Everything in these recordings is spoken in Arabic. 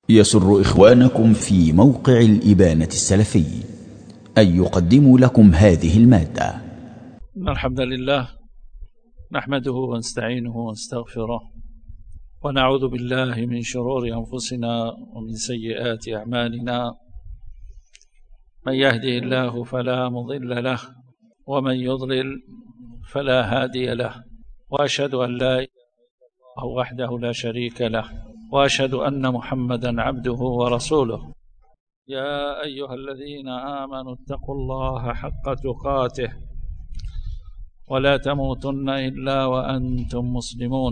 يسر إخوانكم في موقع الإبانة السلفي أن يقدموا لكم هذه المادة. إن الحمد لله نحمده ونستعينه ونستغفره ونعوذ بالله من شرور أنفسنا ومن سيئات أعمالنا. من يهده الله فلا مضل له ومن يضلل فلا هادي له، وأشهد أن لا إله إلا الله وحده لا شريك له، وأشهد أن محمدا عبده ورسوله. يا أيها الذين آمنوا اتقوا الله حق تقاته ولا تموتن إلا وأنتم مسلمون.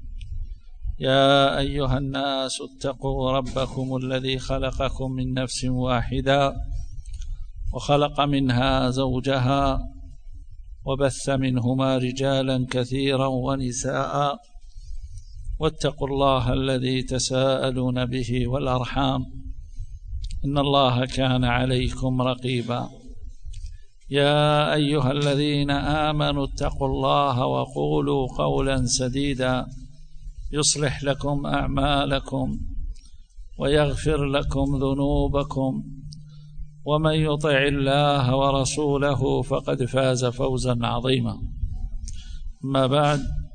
يا أيها الناس اتقوا ربكم الذي خلقكم من نفس واحدة وخلق منها زوجها وبث منهما رجالا كثيرا ونساء، واتقوا الله الذي تساءلون به والأرحام إن الله كان عليكم رقيبا. يا أيها الذين آمنوا اتقوا الله وقولوا قولا سديدا يصلح لكم أعمالكم ويغفر لكم ذنوبكم، ومن يطع الله ورسوله فقد فاز فوزا عظيما. أما بعد،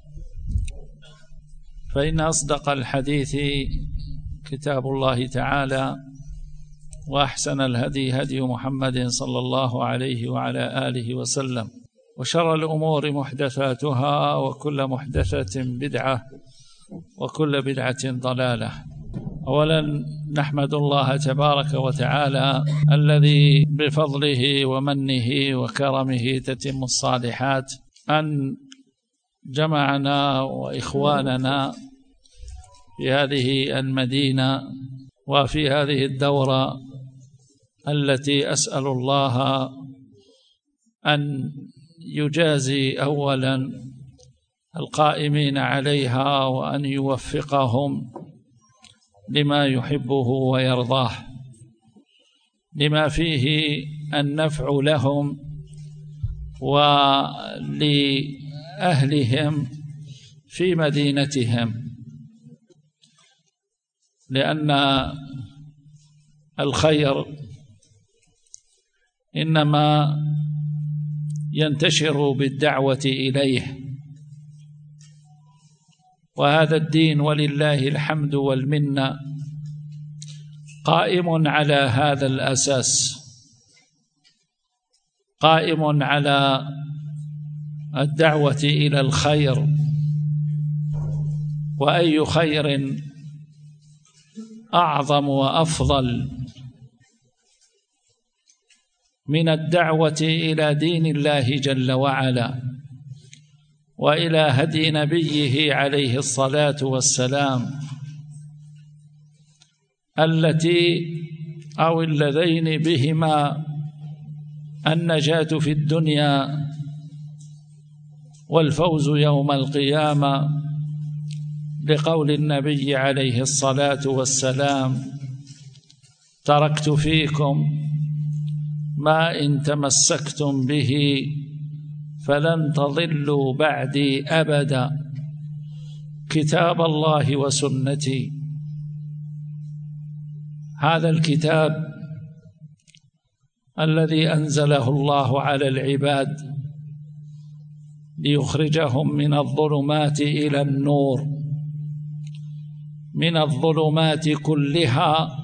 فإن أصدق الحديث كتاب الله تعالى، وأحسن الهدي هدي محمد صلى الله عليه وعلى آله وسلم، وشر الأمور محدثاتها، وكل محدثة بدعة، وكل بدعة ضلالة. أولا نحمد الله تبارك وتعالى الذي بفضله ومنه وكرمه تتم الصالحات، أن جمعنا وإخواننا في هذه المدينة وفي هذه الدورة التي أسأل الله أن يجازي أولا القائمين عليها وأن يوفقهم لما يحبه ويرضاه، لما فيه النفع لهم ولأهلهم في مدينتهم، لأن الخير إنما ينتشر بالدعوة إليه، وهذا الدين ولله الحمد والمنة قائم على هذا الأساس، قائم على الدعوة إلى الخير. وأي خير أعظم وأفضل من الدعوة إلى دين الله جل وعلا وإلى هدي نبيه عليه الصلاة والسلام، التي أو اللذين بهما النجاة في الدنيا والفوز يوم القيامة، لقول النبي عليه الصلاة والسلام: تركت فيكم ما إن تمسكتم به فلن تضلوا بعدي أبدا، كتاب الله وسنتي. هذا الكتاب الذي أنزله الله على العباد ليخرجهم من الظلمات إلى النور، من الظلمات كلها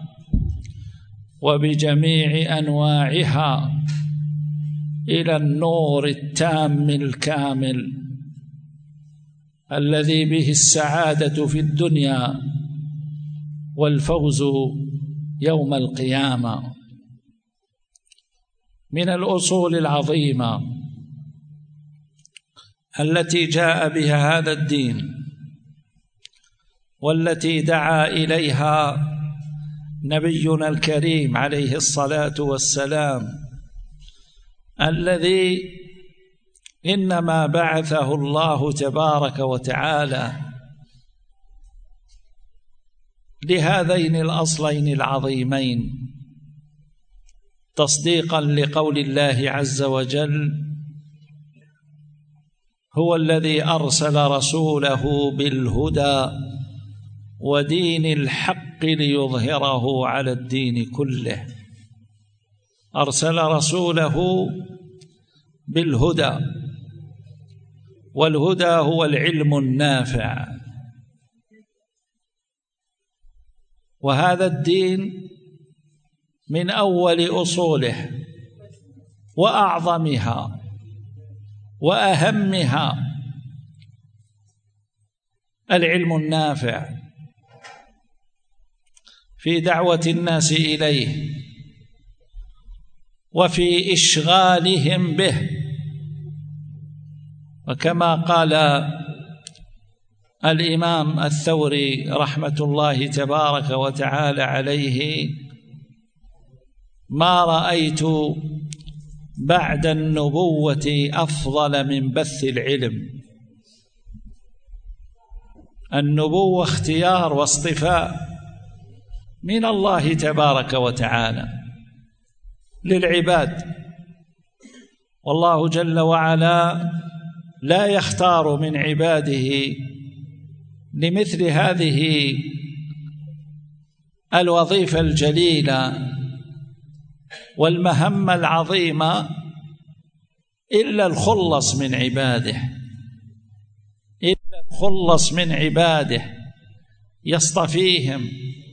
وبجميع أنواعها إلى النور التام الكامل الذي به السعادة في الدنيا والفوز يوم القيامة. من الأصول العظيمة التي جاء بها هذا الدين والتي دعا إليها نبينا الكريم عليه الصلاة والسلام، الذي إنما بعثه الله تبارك وتعالى لهذين الأصلين العظيمين، تصديقا لقول الله عز وجل: هو الذي أرسل رسوله بالهدى ودين الحق ليظهره على الدين كله، أرسل رسوله بالهدى، والهدى هو العلم النافع. وهذا الدين من أول أصوله وأعظمها وأهمها العلم النافع في دعوة الناس إليه وفي إشغالهم به. وكما قال الإمام الثوري رحمة الله تبارك وتعالى عليه: ما رأيت بعد النبوة أفضل من بث العلم. النبوة اختيار واصطفاء من الله تبارك وتعالى للعباد، والله جل وعلا لا يختار من عباده لمثل هذه الوظيفة الجليلة والمهمة العظيمة إلا الخلص من عباده، إلا الخلص من عباده، يصطفيهم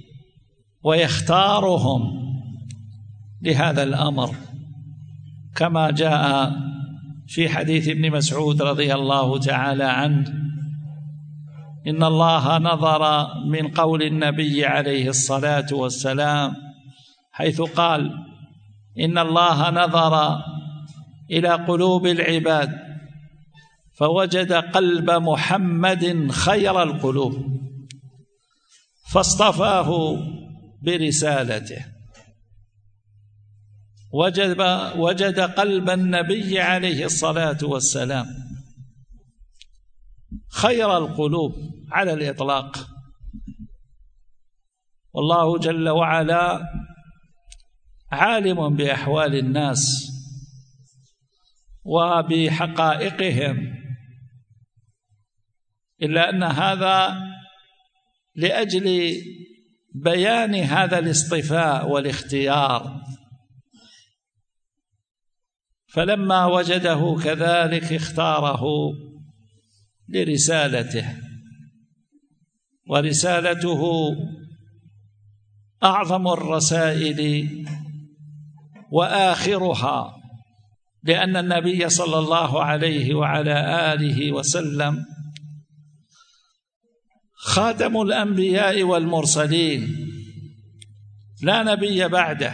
ويختارهم لهذا الأمر، كما جاء في حديث ابن مسعود رضي الله تعالى عنه: إن الله نظر من قول النبي عليه الصلاة والسلام حيث قال: إن الله نظر إلى قلوب العباد فوجد قلب محمد خير القلوب فاصطفاه برسالته. وجد قلب النبي عليه الصلاة والسلام خير القلوب على الإطلاق. والله جل وعلا عالم بأحوال الناس وبحقائقهم، إلا أن هذا لأجل بيان هذا الاصطفاء والاختيار، فلما وجده كذلك اختاره لرسالته، ورسالته أعظم الرسائل وآخرها، لأن النبي صلى الله عليه وعلى آله وسلم خاتم الأنبياء والمرسلين، لا نبي بعده،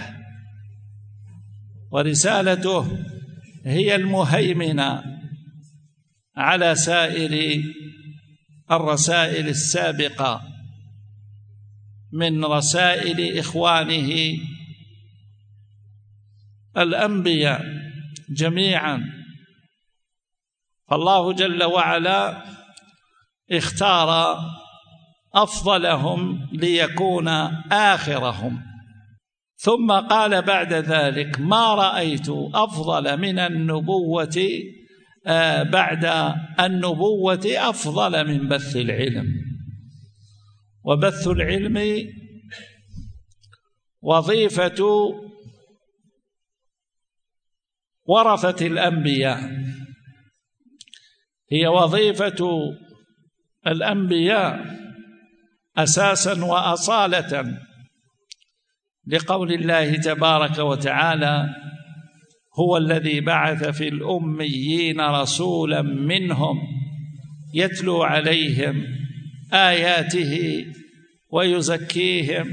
ورسالته هي المهيمنة على سائر الرسائل السابقة من رسائل إخوانه الأنبياء جميعا. فالله جل وعلا اختار أفضلهم ليكون آخرهم، ثم قال بعد ذلك: ما رأيت أفضل من النبوة بعد النبوة أفضل من بث العلم. وبث العلم وظيفة ورثة الأنبياء، هي وظيفة الأنبياء أساسا وأصالة، لقول الله تبارك وتعالى: هو الذي بعث في الأميين رسولا منهم يتلو عليهم آياته ويزكيهم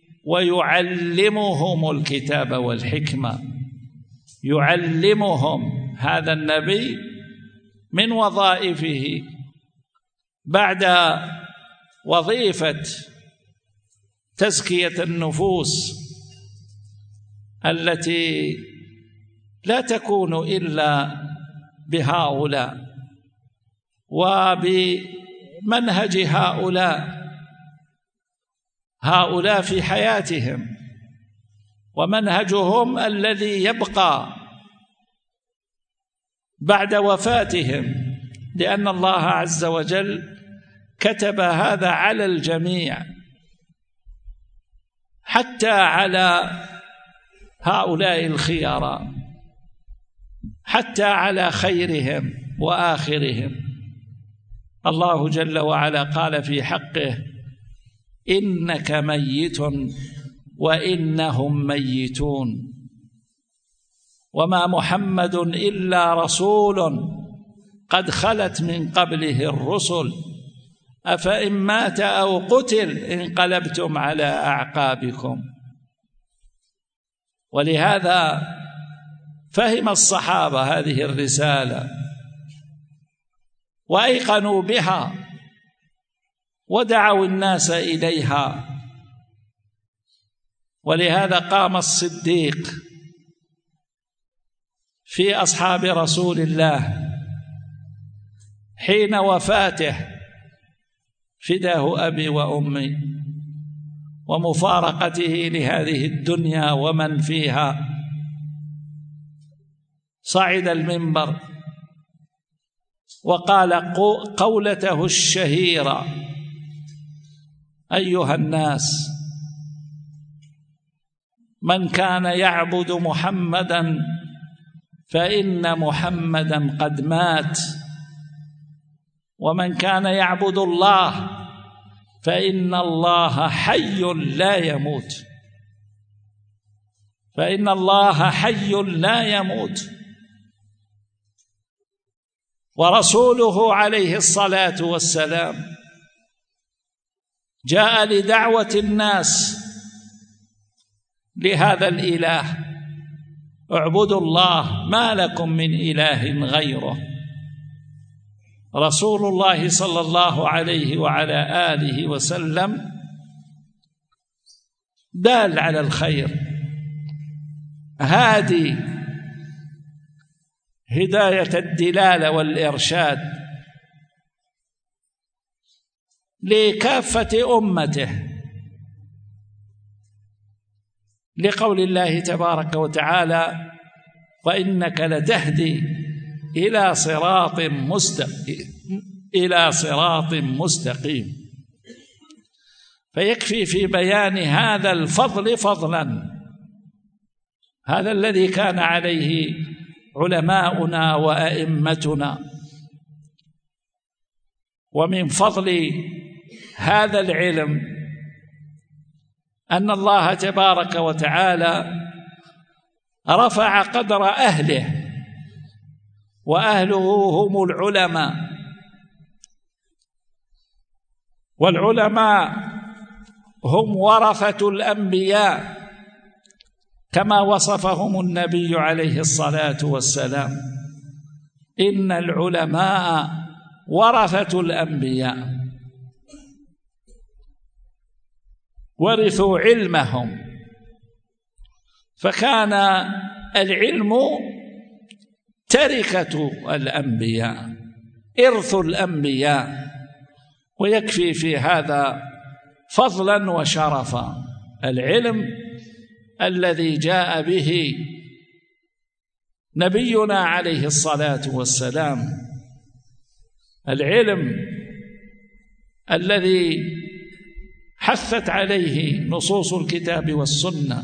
ويعلمهم الكتاب والحكمة. يعلمهم، هذا النبي من وظائفه بعد وظيفة تزكية النفوس التي لا تكون إلا بهؤلاء وبمنهج هؤلاء في حياتهم، ومنهجهم الذي يبقى بعد وفاتهم، لأن الله عز وجل كتب هذا على الجميع، حتى على هؤلاء الخيار، حتى على خيرهم وآخرهم. الله جل وعلا قال في حقه: إنك ميت وإنهم ميتون، وما محمد إلا رسول قد خلت من قبله الرسل، أفإن مات أو قتل انقلبتم على أعقابكم. ولهذا فهم الصحابة هذه الرسالة وأيقنوا بها ودعوا الناس إليها. ولهذا قام الصديق في أصحاب رسول الله حين وفاته: فداه أبي وأمي، ومفارقته لهذه الدنيا ومن فيها. صعد المنبر وقال قولته الشهيرة: أيها الناس، من كان يعبد محمدا فإن محمدا قد مات، ومن كان يعبد الله فإن الله حي لا يموت، فإن الله حي لا يموت. ورسوله عليه الصلاة والسلام جاء لدعوة الناس لهذا الإله: اعبدوا الله ما لكم من إله غيره. رسول الله صلى الله عليه وعلى آله وسلم دال على الخير، هادي هداية الدلالة والإرشاد لكافة أمته، لقول الله تبارك وتعالى: وإنك لتهدي إلى صراط مستقيم. فيكفي في بيان هذا الفضل فضلا، هذا الذي كان عليه علماؤنا وأئمتنا. ومن فضل هذا العلم أن الله تبارك وتعالى رفع قدر أهله، وأهله هم العلماء، والعلماء هم ورثة الأنبياء كما وصفهم النبي عليه الصلاة والسلام: إن العلماء ورثة الأنبياء، ورثوا علمهم. فكان العلم تركة الأنبياء، إرث الأنبياء. ويكفي في هذا فضلا وشرفا العلم الذي جاء به نبينا عليه الصلاة والسلام، العلم الذي حثت عليه نصوص الكتاب والسنة،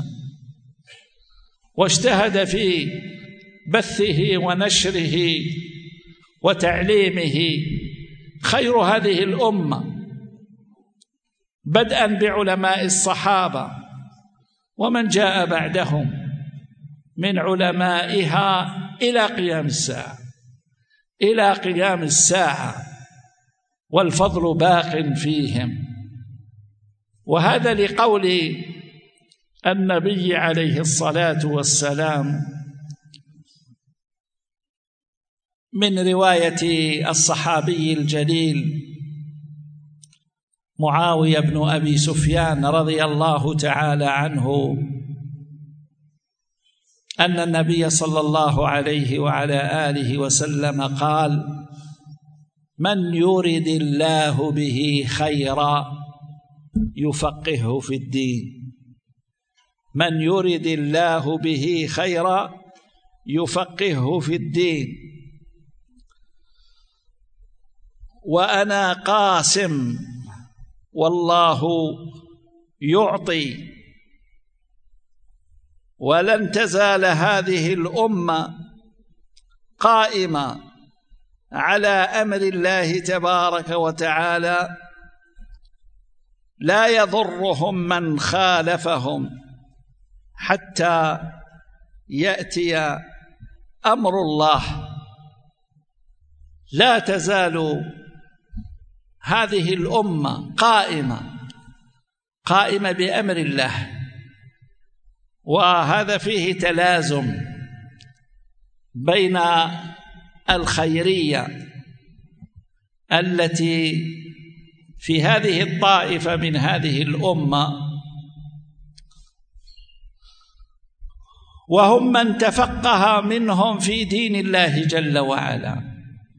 واجتهد في بثه ونشره وتعليمه خير هذه الأمة، بدءا بعلماء الصحابة ومن جاء بعدهم من علمائها إلى قيام الساعة، والفضل باق فيهم. وهذا لقول النبي عليه الصلاة والسلام من رواية الصحابي الجليل معاوية بن أبي سفيان رضي الله تعالى عنه أن النبي صلى الله عليه وعلى آله وسلم قال: من يرد الله به خيرا يفقهه في الدين، من يرد الله به خيرا يفقهه في الدين. وأنا قاسم والله يعطي ولن تزال هذه الأمة قائمة على أمر الله تبارك وتعالى، لا يضرهم من خالفهم حتى يأتي أمر الله. لا تزال هذه الأمة قائمة بأمر الله، وهذا فيه تلازم بين الخيرية التي في هذه الطائفة من هذه الأمة، وهم من تفقه منهم في دين الله جل وعلا.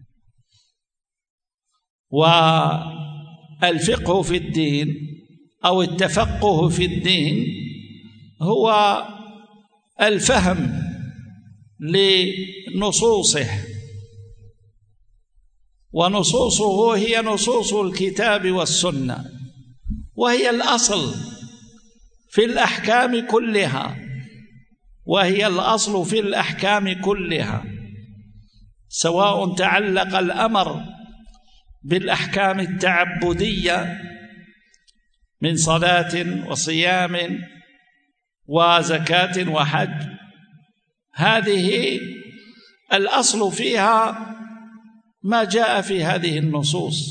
والفقه في الدين أو التفقه في الدين هو الفهم لنصوصه، ونصوصه هي نصوص الكتاب والسنة، وهي الأصل في الأحكام كلها، سواء تعلق الأمر بالأحكام التعبدية من صلاة وصيام وزكاة وحج، هذه الأصل فيها ما جاء في هذه النصوص،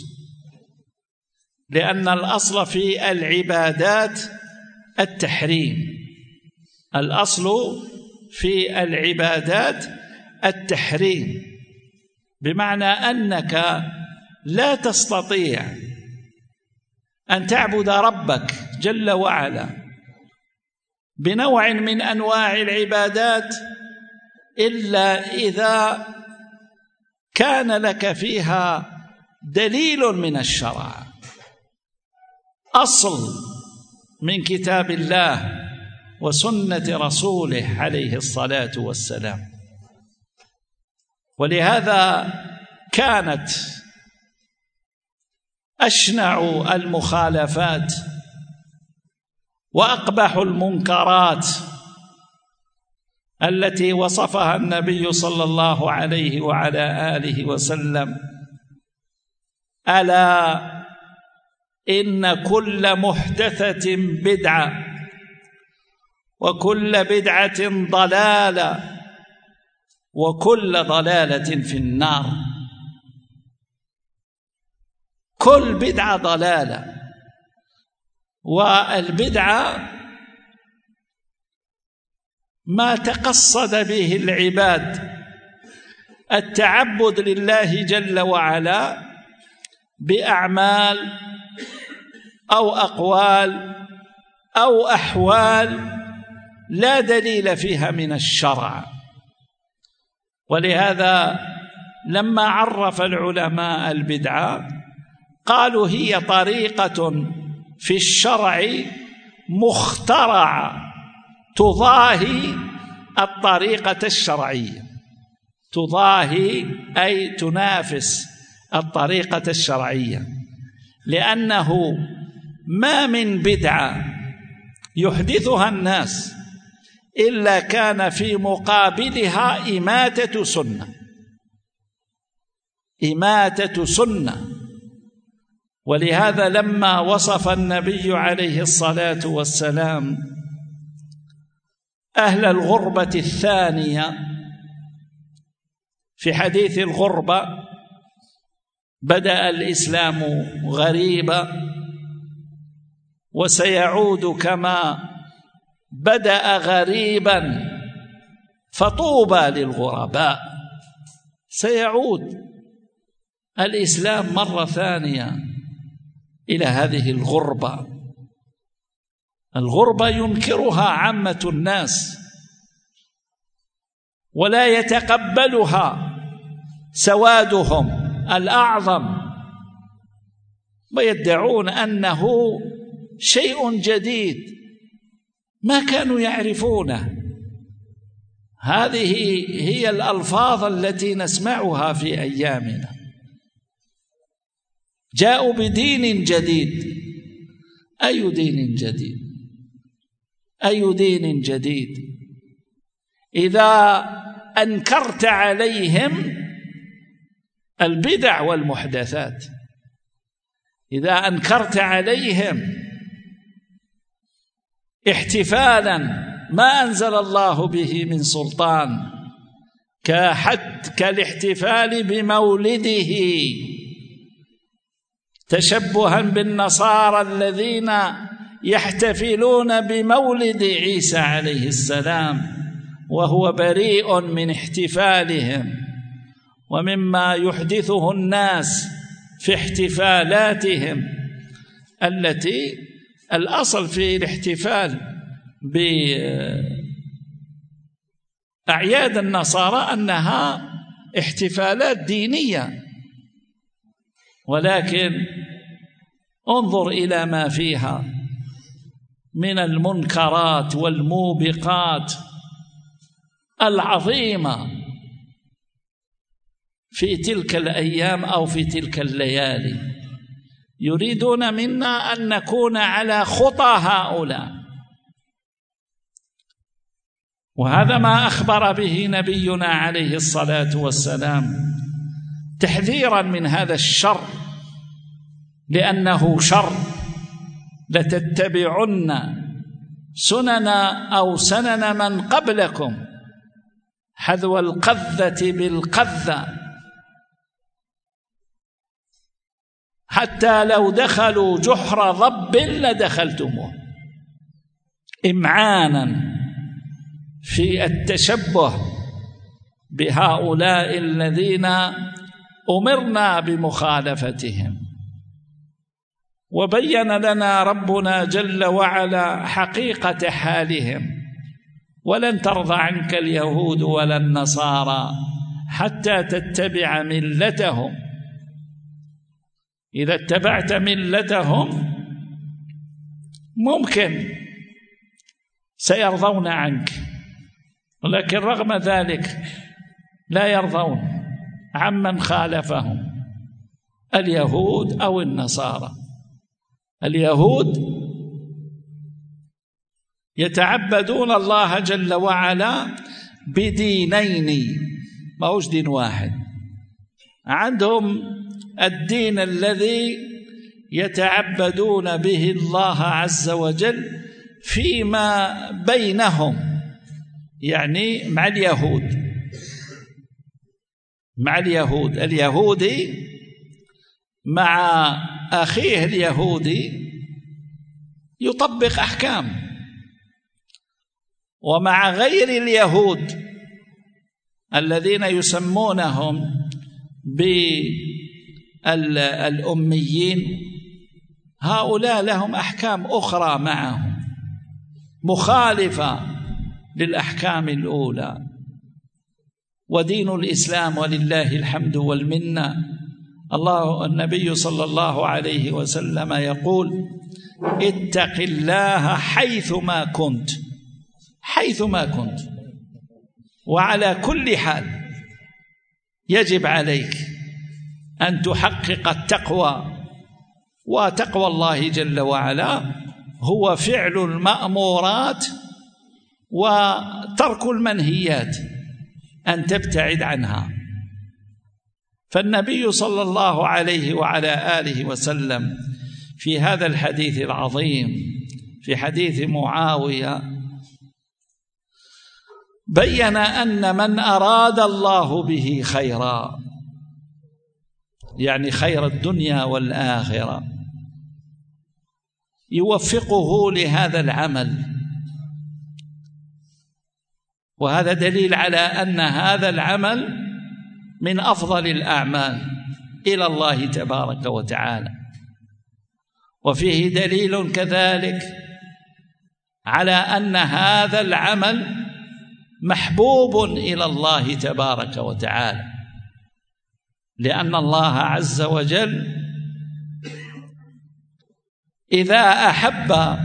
لأن الأصل في العبادات التحريم، الأصل في العبادات التحريم، بمعنى أنك لا تستطيع أن تعبد ربك جل وعلا بنوع من أنواع العبادات إلا إذا كان لك فيها دليل من الشرع، أصل من كتاب الله وسنة رسوله عليه الصلاة والسلام. ولهذا كانت أشنع المخالفات وأقبح المنكرات التي وصفها النبي صلى الله عليه وعلى آله وسلم: ألا إن كل محدثة بدعة وكل بدعة ضلالة وكل ضلالة في النار. كل بدعة ضلالة، والبدعة ما تقصد به العباد التعبد لله جل وعلا بأعمال أو أقوال أو أحوال لا دليل فيها من الشرع. ولهذا لما عرف العلماء البدعة قالوا: هي طريقة في الشرع مخترعة تضاهي الطريقة الشرعية، تضاهي أي تنافس الطريقة الشرعية، لأنه ما من بدعة يحدثها الناس إلا كان في مقابلها إماتة سنة. ولهذا لما وصف النبي عليه الصلاة والسلام أهل الغربة الثانية في حديث الغربة: بدأ الإسلام غريبا وسيعود كما بدأ غريبا فطوبى للغرباء. سيعود الإسلام مرة ثانية إلى هذه الغربة ينكرها عامة الناس ولا يتقبلها سوادهم الأعظم، ويدعون أنه شيء جديد ما كانوا يعرفونه. هذه هي الألفاظ التي نسمعها في أيامنا. جاءوا بدين جديد. أي دين جديد؟ إذا أنكرت عليهم البدع والمحدثات، إذا أنكرت عليهم احتفالا ما أنزل الله به من سلطان كالاحتفال بمولده تشبها بالنصارى الذين يحتفلون بمولد عيسى عليه السلام وهو بريء من احتفالهم ومما يحدثه الناس في احتفالاتهم التي الأصل في الاحتفال بأعياد النصارى أنها احتفالات دينية، ولكن انظر إلى ما فيها من المنكرات والموبقات العظيمة في تلك الأيام أو في تلك الليالي. يريدون منا أن نكون على خطى هؤلاء، وهذا ما أخبر به نبينا عليه الصلاة والسلام تحذيرا من هذا الشر، لأنه شر. لتتبعن سنن من قبلكم حذو القذة بالقذة، حتى لو دخلوا جحر ضب لدخلتموه، إمعانا في التشبه بهؤلاء الذين أمرنا بمخالفتهم. وبين لنا ربنا جل وعلا حقيقة حالهم: ولن ترضى عنك اليهود ولا النصارى حتى تتبع ملتهم. إذا اتبعت ملتهم ممكن سيرضون عنك، ولكن رغم ذلك لا يرضون عمن خالفهم، اليهود أو النصارى. اليهود يتعبدون الله جل وعلا بدينين، ما هوش دين واحد. عندهم الدين الذي يتعبدون به الله عز وجل فيما بينهم، يعني مع اليهود اليهودي مع أخيه اليهودي يطبق أحكام، ومع غير اليهود الذين يسمونهم بالأميين هؤلاء لهم أحكام أخرى معهم مخالفة للأحكام الأولى. ودين الإسلام ولله الحمد والمنة، النبي صلى الله عليه وسلم يقول: اتق الله حيثما كنت، وعلى كل حال يجب عليك أن تحقق التقوى. وتقوى الله جل وعلا هو فعل المأمورات وترك المنهيات، أن تبتعد عنها. فالنبي صلى الله عليه وعلى آله وسلم في هذا الحديث العظيم، في حديث معاوية، بين أن من أراد الله به خيرا، يعني خير الدنيا والآخرة، يوفقه لهذا العمل. وهذا دليل على أن هذا العمل من أفضل الأعمال إلى الله تبارك وتعالى. وفيه دليل كذلك على أن هذا العمل محبوب إلى الله تبارك وتعالى، لأن الله عز وجل إذا أحب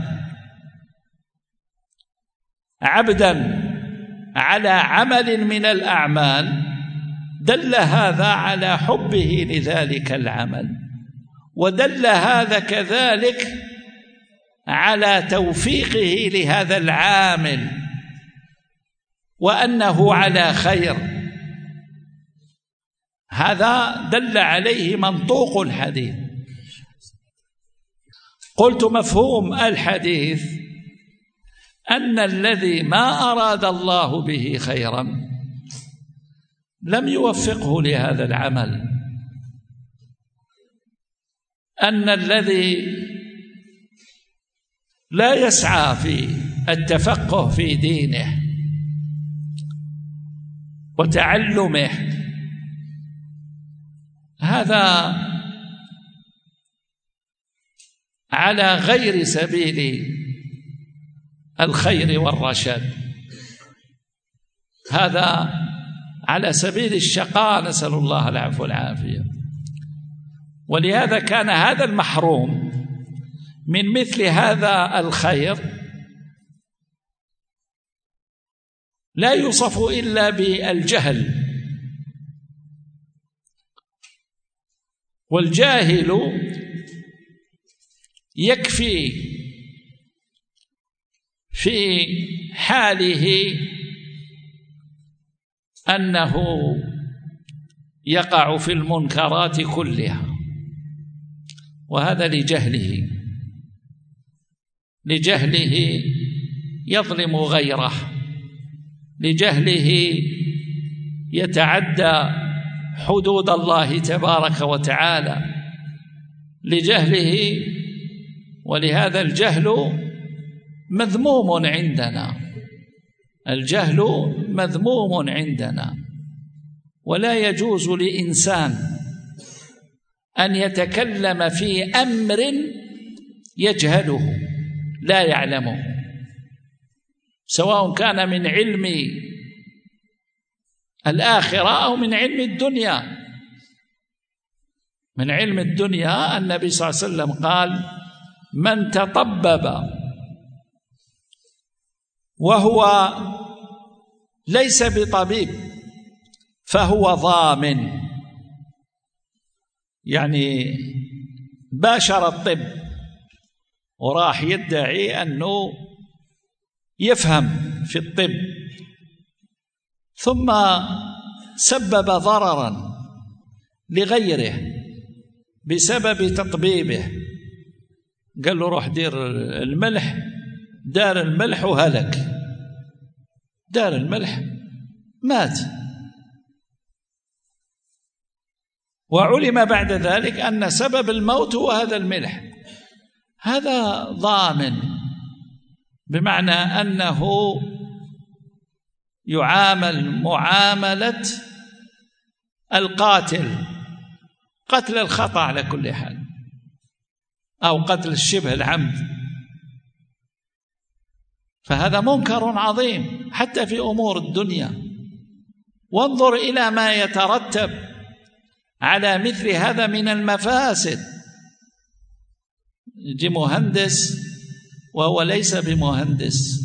عبدا على عمل من الأعمال دل هذا على حبه لذلك العمل، ودل هذا كذلك على توفيقه لهذا العامل وأنه على خير. هذا دل عليه منطوق الحديث. قلت مفهوم الحديث أن الذي ما أراد الله به خيرا لم يوفقه لهذا العمل، أن الذي لا يسعى في التفقه في دينه وتعلمه هذا على غير سبيل الخير والرشاد، هذا على سبيل الشقاء، نسأل الله العفو والعافية. ولهذا كان هذا المحروم من مثل هذا الخير لا يوصف إلا بالجهل، والجاهل يكفي في حاله أنه يقع في المنكرات كلها، وهذا لجهله يظلم غيره، لجهله يتعدى حدود الله تبارك وتعالى، لجهله. ولهذا الجهل مذموم عندنا، الجهل مذموم عندنا، ولا يجوز لإنسان أن يتكلم في أمر يجهله لا يعلمه، سواء كان من علم الآخرة أو من علم الدنيا. من علم الدنيا النبي صلى الله عليه وسلم قال: من تطبب وهو ليس بطبيب فهو ضامن، يعني باشر الطب وراح يدعي أنه يفهم في الطب، ثم سبب ضررا لغيره بسبب تطبيبه. قال له روح دير الملح، دار الملح وهلك، دار الملح مات. وعلم بعد ذلك أن سبب الموت هو هذا الملح. هذا ضامن، بمعنى أنه يعامل معاملة القاتل، قتل الخطأ على كل حال، أو قتل الشبه العمد. فهذا منكر عظيم حتى في أمور الدنيا. وانظر إلى ما يترتب على مثل هذا من المفاسد. يجي مهندس وهو ليس بمهندس،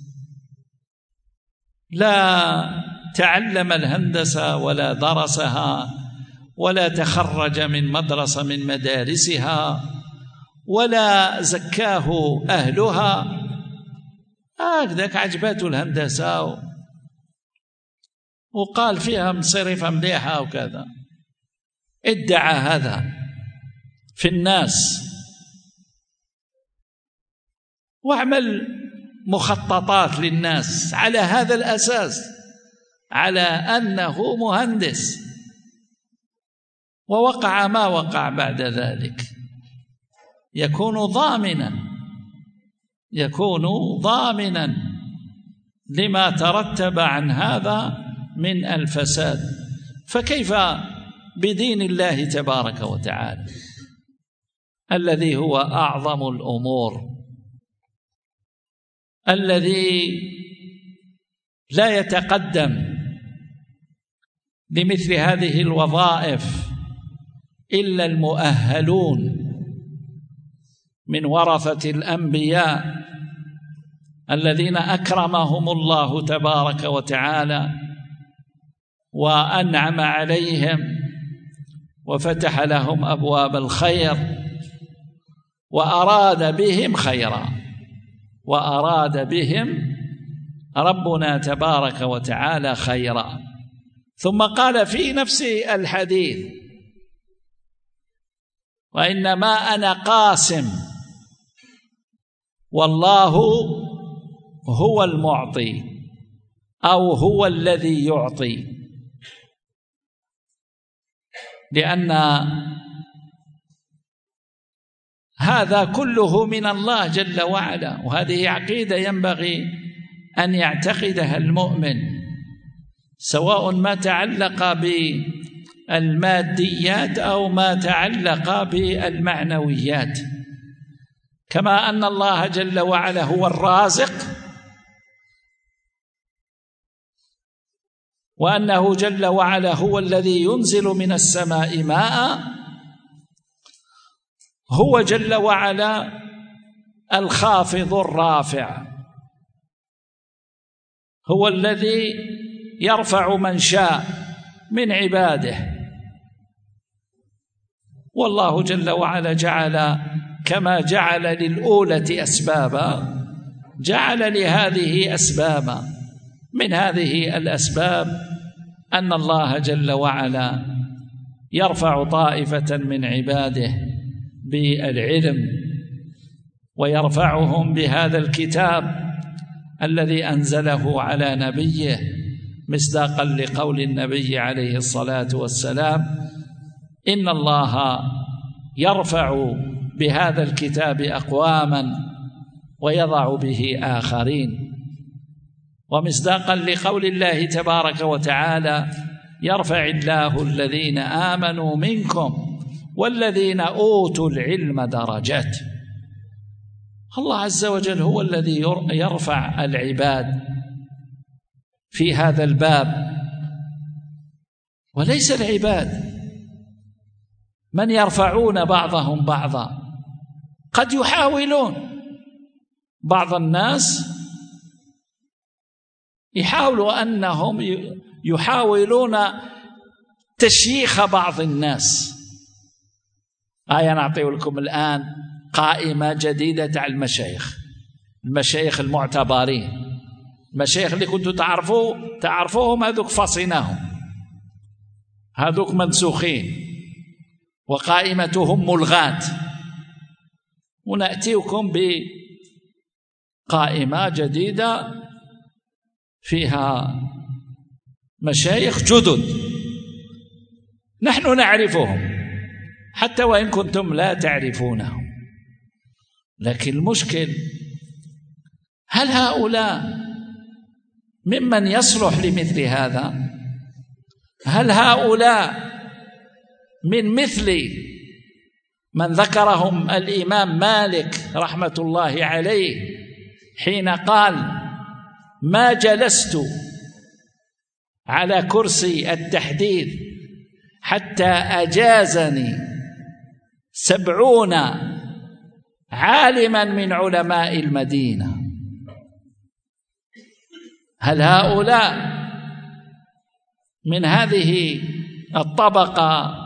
لا تعلم الهندسة ولا درسها ولا تخرج من مدرسة من مدارسها ولا زكاه أهلها، هكذاك عجبته الهندسة وقال فيها مصرفة مليحة وكذا، ادعى هذا في الناس، واعمل مخططات للناس على هذا الأساس، على أنه مهندس، ووقع ما وقع بعد ذلك. يكون ضامنا لما ترتب عن هذا من الفساد. فكيف بدين الله تبارك وتعالى الذي هو أعظم الأمور، الذي لا يتقدم لمثل هذه الوظائف إلا المؤهلون من ورثة الأنبياء الذين أكرمهم الله تبارك وتعالى وأنعم عليهم وفتح لهم أبواب الخير وأراد بهم خيرا، وأراد بهم ربنا تبارك وتعالى خيرا. ثم قال في نفس الحديث: وإنما أنا قاسم والله هو المعطي أو هو الذي يعطي، لأن هذا كله من الله جل وعلا، وهذه عقيدة ينبغي أن يعتقدها المؤمن، سواء ما تعلق بالماديات أو ما تعلق بالمعنويات. كما أن الله جل وعلا هو الرازق، وأنه جل وعلا هو الذي ينزل من السماء ماء، هو جل وعلا الخافض الرافع، هو الذي يرفع من شاء من عباده. والله جل وعلا جعل كما جعل للأولى أسبابا جعل لهذه أسبابا. من هذه الأسباب أن الله جل وعلا يرفع طائفة من عباده بالعلم، ويرفعهم بهذا الكتاب الذي أنزله على نبيه، مصداقا لقول النبي عليه الصلاة والسلام: إن الله يرفع بهذا الكتاب أقواما ويضع به آخرين. ومصداقا لقول الله تبارك وتعالى: يرفع الله الذين آمنوا منكم والذين أوتوا العلم درجات. الله عز وجل هو الذي يرفع العباد في هذا الباب، وليس العباد من يرفعون بعضهم بعضا. قد يحاولون، بعض الناس يحاولوا أنهم يحاولون تشييخ بعض الناس. نعطي لكم الآن قائمة جديدة على المشايخ المعتبرين، المشايخ اللي كنتوا تعرفوهم، هذوك فصيناهم، هذوك منسوخين وقائمتهم ملغاة، ونأتيكم بقائمة جديدة فيها مشايخ جدد نحن نعرفهم حتى وإن كنتم لا تعرفونهم. لكن المشكل، هل هؤلاء ممن يصلح لمثل هذا؟ هل هؤلاء من مثل من ذكرهم الإمام مالك رحمة الله عليه حين قال: ما جلست على كرسي التحديث حتى أجازني 70 عالما من علماء المدينة؟ هل هؤلاء من هذه الطبقة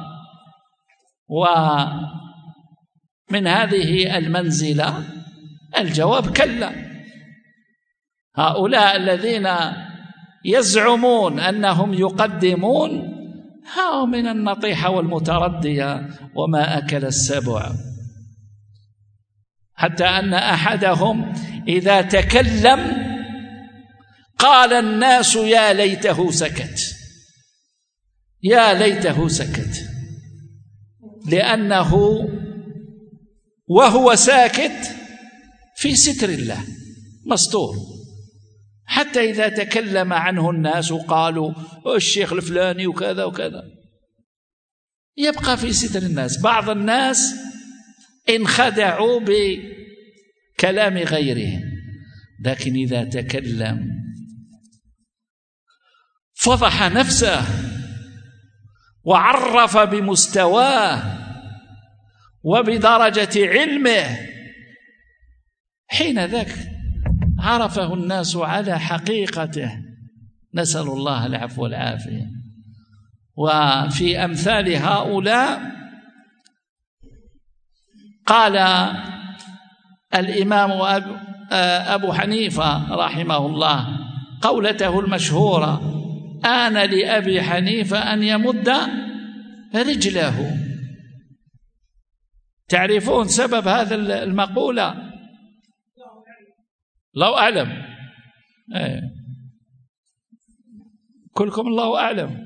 ومن هذه المنزلة؟ الجواب كلا. هؤلاء الذين يزعمون أنهم يقدمون ها من النطيحة والمتردية وما أكل السبع، حتى أن أحدهم إذا تكلم قال الناس: يا ليته سكت، يا ليته سكت، لأنه وهو ساكت في ستر الله مستور. حتى إذا تكلم عنه الناس وقالوا الشيخ الفلاني وكذا وكذا، يبقى في ستر الناس. بعض الناس انخدعوا بكلام غيرهم، لكن إذا تكلم فضح نفسه وعرف بمستواه وبدرجة علمه، حين ذاك عرفه الناس على حقيقته. نسأل الله العفو والعافية. وفي أمثال هؤلاء قال الإمام أبو حنيفة رحمه الله قولته المشهورة: آن لأبي حنيفة أن يمد رجله. تعرفون سبب هذا المقولة؟ الله أعلم. كلكم الله أعلم.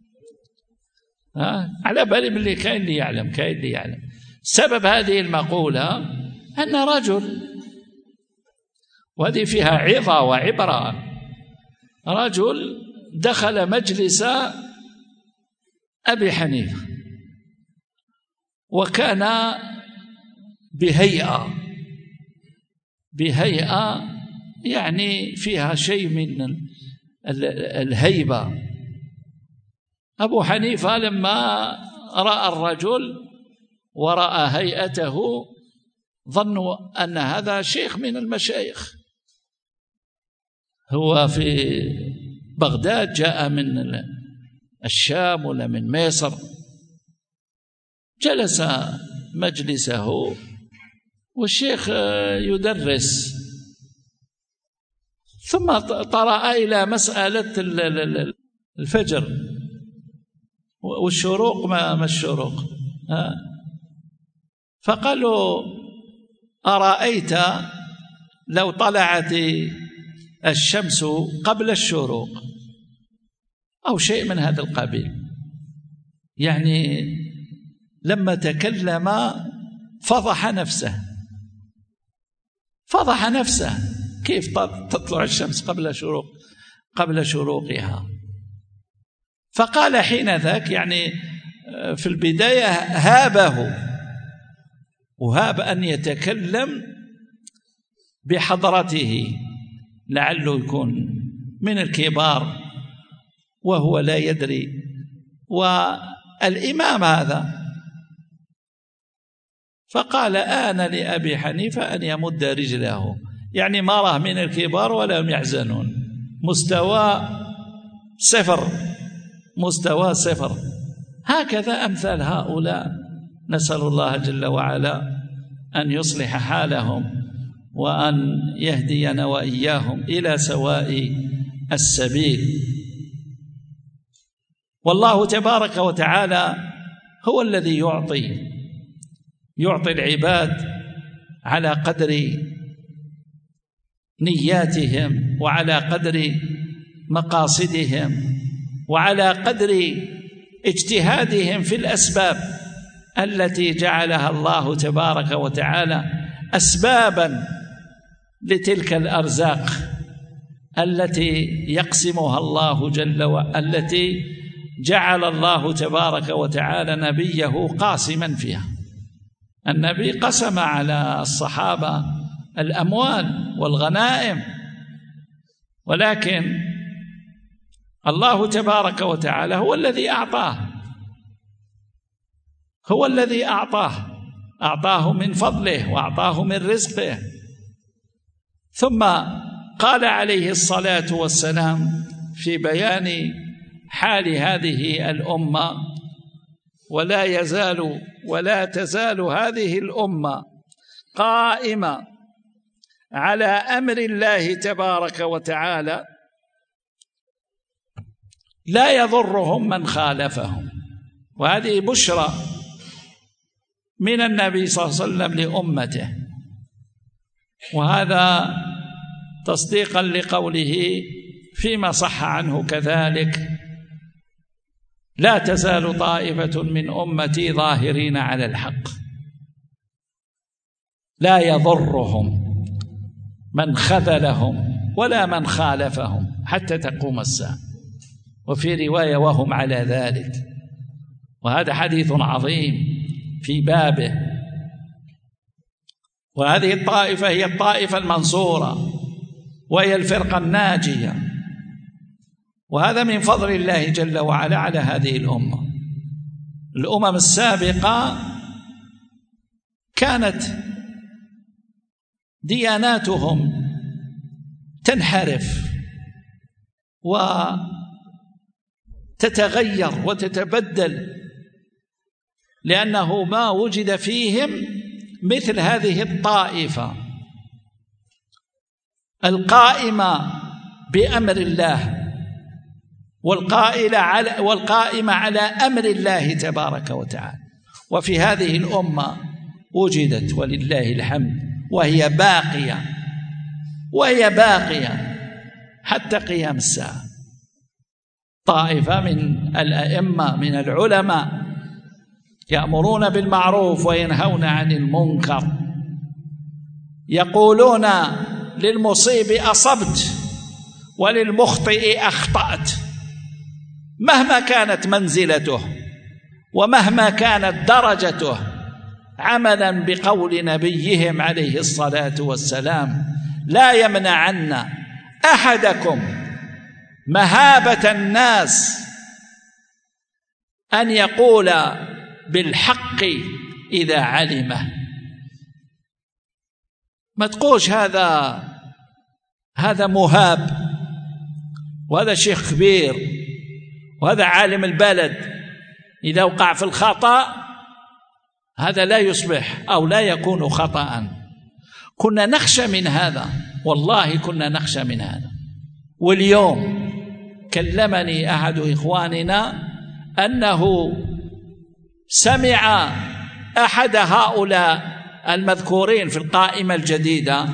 على بالي باللي كاين اللي يعلم. سبب هذه المقولة أن رجل، وهذه فيها عظة وعبرة، رجل دخل مجلس أبي حنيفة وكان بهيئة يعني فيها شيء من الهيبة. أبو حنيفة لما رأى الرجل ورأى هيئته ظنوا أن هذا شيخ من المشايخ، هو في بغداد، جاء من الشام ولا من مصر، جلس مجلسه والشيخ يدرس، ثم طرأ إلى مسألة الفجر والشروق، ما الشروق، فقالوا: أرأيت لو طلعت الشمس قبل الشروق أو شيء من هذا القبيل. يعني لما تكلم فضح نفسه، كيف تطلع الشمس قبل شروقها؟ فقال حين ذاك، يعني في البداية وهاب أن يتكلم بحضرته، لعله يكون من الكبار وهو لا يدري، والإمام هذا. فقال: آن لأبي حنيفة أن يمد رجله، يعني ما راه من الكبار ولا هم يحزنون، مستوى صفر. هكذا أمثال هؤلاء، نسأل الله جل وعلا أن يصلح حالهم وأن يهدينا وإياهم إلى سواء السبيل. والله تبارك وتعالى هو الذي يعطي العباد على قدر نياتهم وعلى قدر مقاصدهم وعلى قدر اجتهادهم في الأسباب التي جعلها الله تبارك وتعالى أسبابا لتلك الأرزاق التي يقسمها الله جل وعلا، التي جعل الله تبارك وتعالى نبيه قاسما فيها. النبي قسم على الصحابة الأموال والغنائم، ولكن الله تبارك وتعالى هو الذي أعطاه من فضله وأعطاه من رزقه. ثم قال عليه الصلاة والسلام في بيان حال هذه الأمة: ولا تزال هذه الأمة قائمة على أمر الله تبارك وتعالى لا يضرهم من خالفهم. وهذه بشرى من النبي صلى الله عليه وسلم لأمته، وهذا تصديقا لقوله فيما صح عنه كذلك: لا تزال طائفة من أمتي ظاهرين على الحق لا يضرهم من خذلهم ولا من خالفهم حتى تقوم الساعة. وفي رواية: وهم على ذلك. وهذا حديث عظيم في بابه. وهذه الطائفة هي الطائفة المنصورة، وهي الفرقة الناجية، وهذا من فضل الله جل وعلا على هذه الأمة. الأمم السابقة كانت دياناتهم تنحرف وتتغير وتتبدل، لأنه ما وجد فيهم مثل هذه الطائفة القائمة بأمر الله والقائمة على أمر الله تبارك وتعالى. وفي هذه الأمة وجدت ولله الحمد وهي باقية حتى قيام الساعة طائفة من الأئمة من العلماء يأمرون بالمعروف وينهون عن المنكر، يقولون للمصيب أصبت وللمخطئ أخطأت، مهما كانت منزلته ومهما كانت درجته، عملا بقول نبيهم عليه الصلاة والسلام: لا يمنعن أحدكم مهابة الناس أن يقول بالحق إذا علمه. ما تقولش هذا مهاب وهذا شيخ كبير وهذا عالم البلد، إذا وقع في الخطأ هذا لا يصبح أو لا يكون خطأ. كنا نخشى من هذا، والله كنا نخشى من هذا. واليوم كلمني أحد إخواننا أنه سمع أحد هؤلاء المذكورين في القائمة الجديدة.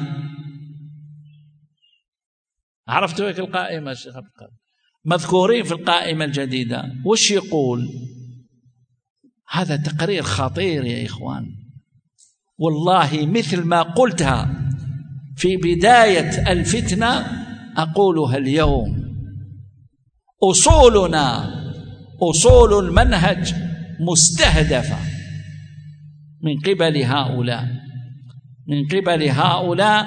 عرفتوا هيك القائمة الشيخ عبد القادر؟ مذكورين في القائمة الجديدة، وش يقول؟ هذا تقرير خطير يا إخوان، والله مثل ما قلتها في بداية الفتنة أقولها اليوم. أصول المنهج مستهدفة من قبل هؤلاء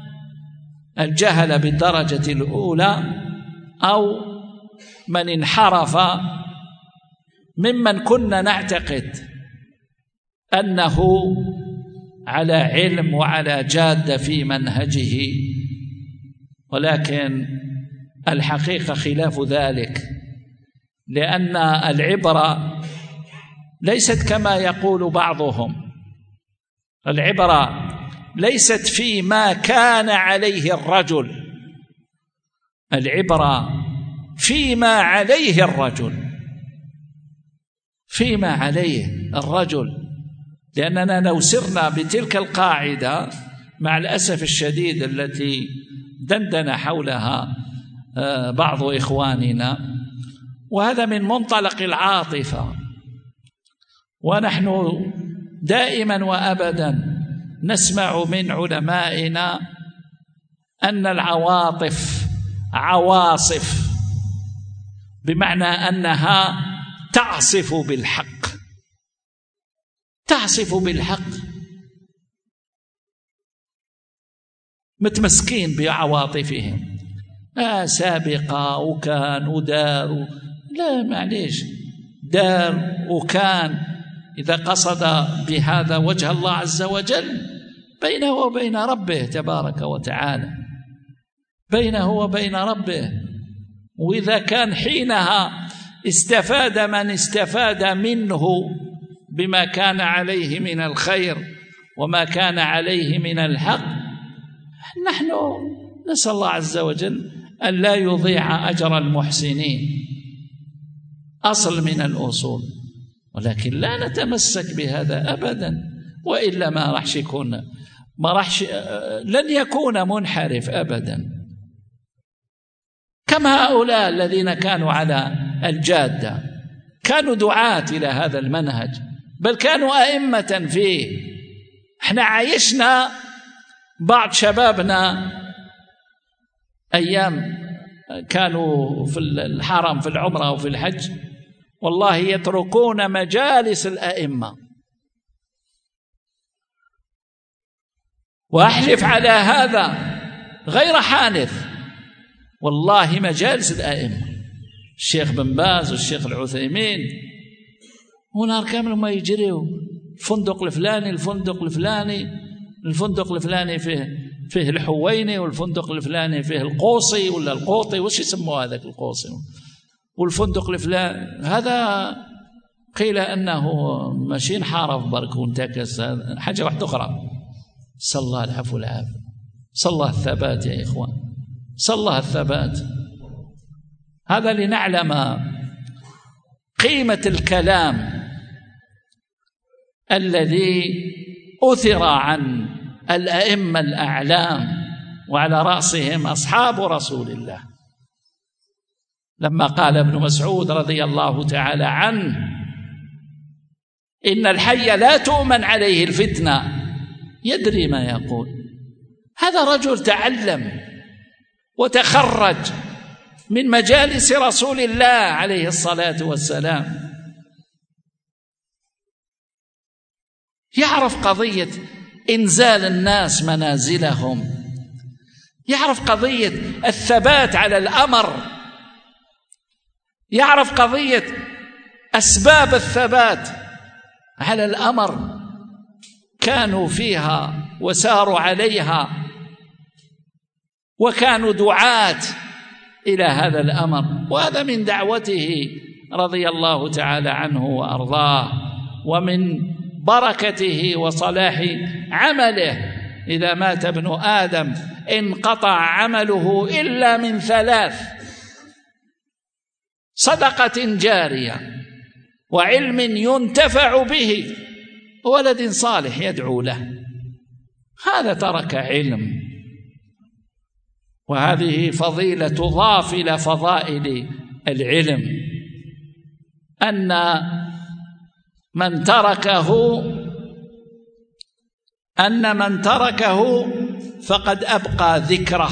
الجهل بالدرجة الأولى، أو من انحرف ممن كنا نعتقد أنه على علم وعلى جادة في منهجه، ولكن الحقيقة خلاف ذلك، لأن العبرة ليست كما يقول بعضهم، العبرة ليست فيما كان عليه الرجل، العبرة فيما عليه الرجل، لأننا لو سرنا بتلك القاعدة مع الأسف الشديد التي دندن حولها بعض إخواننا، وهذا من منطلق العاطفة، ونحن دائما وأبدا نسمع من علمائنا أن العواطف عواصف، بمعنى أنها تعصف بالحق، متمسكين بعواطفهم، سابقة وكان ودار، لا معليش، دار وكان، إذا قصد بهذا وجه الله عز وجل بينه وبين ربه تبارك وتعالى، بينه وبين ربه. وإذا كان حينها استفاد من استفاد منه بما كان عليه من الخير وما كان عليه من الحق، نحن نسأل الله عز وجل أن لا يضيع أجر المحسنين، أصل من الأصول، ولكن لا نتمسك بهذا أبدا، وإلا لن يكون منحرف أبدا. كم هؤلاء الذين كانوا على الجادة، كانوا دعاة إلى هذا المنهج، بل كانوا أئمة فيه. احنا عايشنا بعض شبابنا أيام كانوا في الحرم في العمرة وفي الحج، والله يتركون مجالس الأئمة، وأحلف على هذا غير حانث، والله مجالس الأئمة، الشيخ بن باز والشيخ العثيمين، ونهار كامل ما يجريوا الفندق الفلاني الفندق الفلاني فيه الحويني، والفندق الفلاني فيه القوصي ولا القوطي، وش يسموه هذاك القوصي، والفندق الفلاني هذا قيل أنه ماشي انحرف برك وانتكس، حاجة واحدة أخرى. صلى الله العفو والعافية، صلى الله الثبات يا إخوان، صلى الله الثبات. هذا لنعلم قيمة الكلام الذي أثر عن الأئمة الأعلام وعلى رأسهم أصحاب رسول الله، لما قال ابن مسعود رضي الله تعالى عنه: إن الحي لا تؤمن عليه الفتنة، يدري ما يقول. هذا رجل تعلم وتخرج من مجالس رسول الله عليه الصلاة والسلام، يعرف قضية إنزال الناس منازلهم، يعرف قضية الثبات على الأمر، يعرف قضية أسباب الثبات على الأمر، كانوا فيها وساروا عليها وكانوا دعاة إلى هذا الأمر. وهذا من دعوته رضي الله تعالى عنه وأرضاه، ومن بركته وصلاح عمله. إذا مات ابن آدم انقطع عمله إلا من 3: صدقة جارية، وعلم ينتفع به، وولد صالح يدعو له. هذا ترك علم، وهذه فضيلة تضاف إلى فضائل العلم، أن من تركه فقد أبقى ذكره.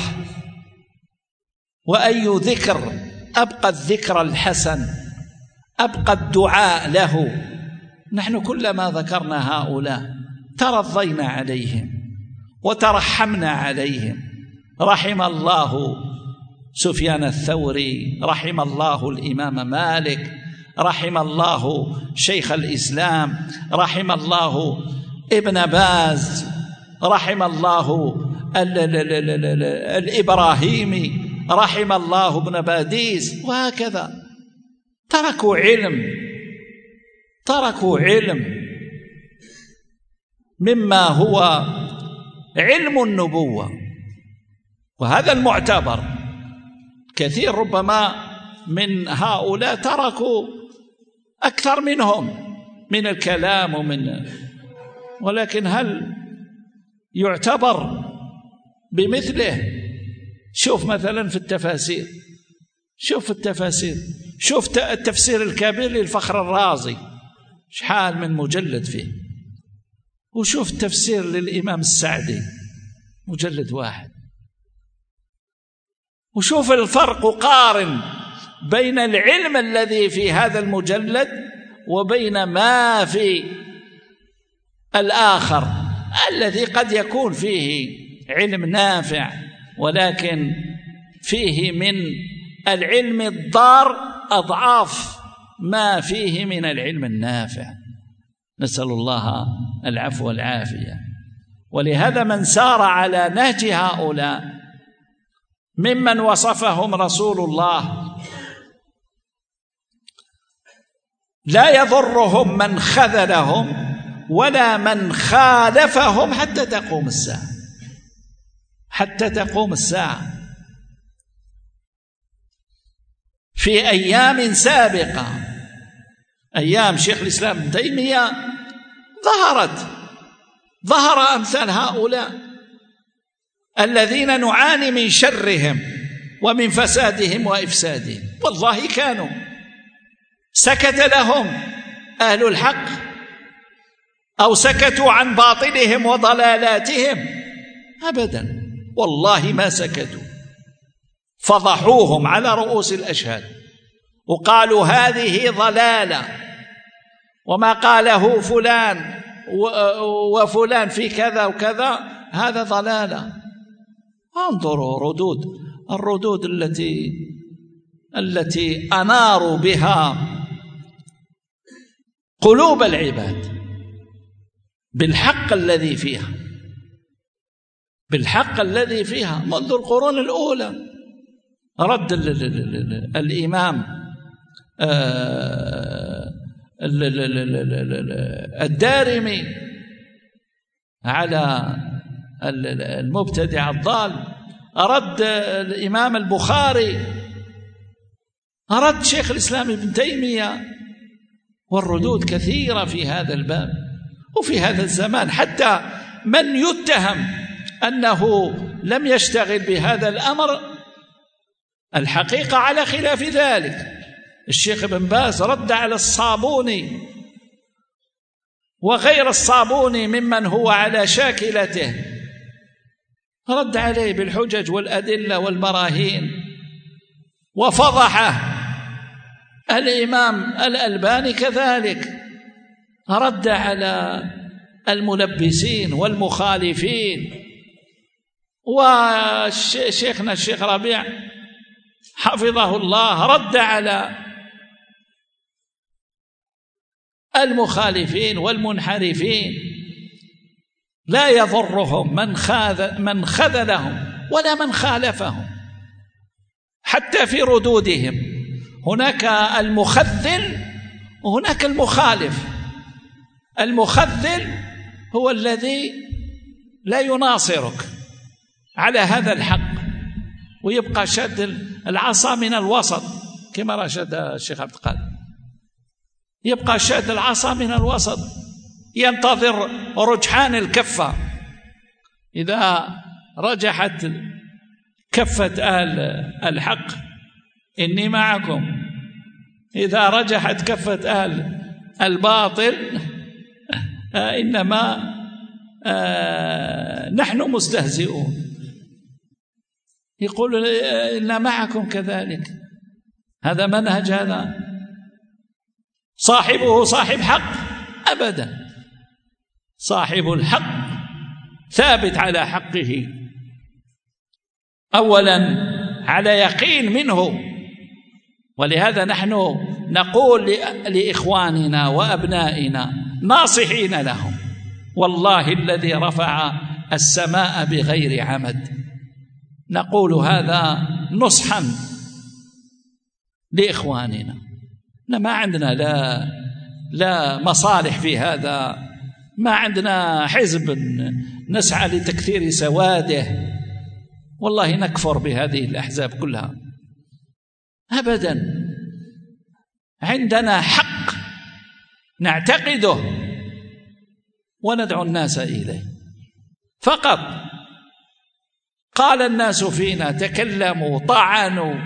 وأي ذكر؟ أبقى الذكر الحسن، أبقى الدعاء له. نحن كلما ذكرنا هؤلاء ترضينا عليهم وترحمنا عليهم. رحم الله سفيان الثوري، رحم الله الإمام مالك، رحم الله شيخ الإسلام، رحم الله ابن باز، رحم الله الإبراهيمي، رحم الله ابن باديس، وهكذا. تركوا علم مما هو علم النبوة، وهذا المعتبر. كثير ربما من هؤلاء تركوا أكثر منهم من الكلام ولكن هل يعتبر بمثله؟ شوف مثلا في التفاسير، شوف التفسير الكبير للفخر الرازي، شحال من مجلد فيه، وشوف التفسير للإمام السعدي مجلد 1، وشوف الفرق، وقارن بين العلم الذي في هذا المجلد وبين ما في الآخر الذي قد يكون فيه علم نافع، ولكن فيه من العلم الضار أضعاف ما فيه من العلم النافع. نسأل الله العفو والعافية. ولهذا من سار على نهج هؤلاء ممن وصفهم رسول الله لا يضرهم من خذلهم ولا من خالفهم حتى تقوم الساعة. في أيام سابقة، أيام شيخ الإسلام ابن تيمية، ظهر أمثال هؤلاء الذين نعاني من شرهم ومن فسادهم وإفسادهم. والله كانوا سكت لهم أهل الحق أو سكتوا عن باطلهم وضلالاتهم؟ أبدا، والله ما سكتوا، فضحوهم على رؤوس الأشهاد وقالوا هذه ضلالة، وما قاله فلان وفلان في كذا وكذا هذا ضلالة. انظروا الردود التي أناروا بها قلوب العباد بالحق الذي فيها منذ القرون الأولى. رد الإمام الدارمي على المبتدع الضال، رد الإمام البخاري، رد شيخ الإسلام ابن تيمية، والردود كثيرة في هذا الباب وفي هذا الزمان. حتى من يتهم أنه لم يشتغل بهذا الأمر الحقيقة على خلاف ذلك. الشيخ ابن باز رد على الصابوني وغير الصابوني ممن هو على شاكلته، رد عليه بالحجج والأدلة والبراهين، وفضحه. الإمام الألباني كذلك رد على الملبسين والمخالفين، وشيخنا الشيخ ربيع حفظه الله رد على المخالفين والمنحرفين. لا يضرهم من خذلهم ولا من خالفهم، حتى في ردودهم هناك المخذل وهناك المخالف. المخذل هو الذي لا يناصرك على هذا الحق ويبقى شد العصا من الوسط، كما رشد الشيخ عبد القادر، يبقى شد العصا من الوسط ينتظر رجحان الكفة. إذا رجحت كفة أهل الحق إني معكم، إذا رجحت كفة أهل الباطل إنما نحن مستهزئون. يقول إنا معكم كذلك. هذا منهج، هذا صاحبه صاحب حق؟ أبدا. صاحب الحق ثابت على حقه، أولا على يقين منه. ولهذا نحن نقول لإخواننا وأبنائنا ناصحين لهم: والله الذي رفع السماء بغير عمد. نقول هذا نصحا لإخواننا. ما عندنا لا مصالح في هذا، ما عندنا حزب نسعى لتكثير سواده. والله نكفر بهذه الأحزاب كلها أبدا. عندنا حق نعتقده وندعو الناس إليه فقط. قال الناس فينا، تكلموا، طعنوا،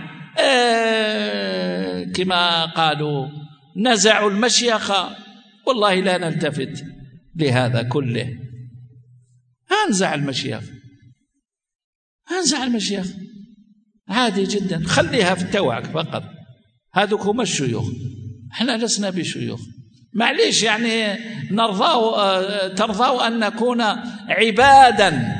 كما قالوا نزعوا المشيخة، والله لا نلتفت لهذا كله. أنزع المشيخ، أنزع المشيخ عادي جدا، خليها في التوعك فقط. هذوك هم الشيوخ، احنا لسنا بشيوخ. معليش يعني ترضوا أن نكون عبادا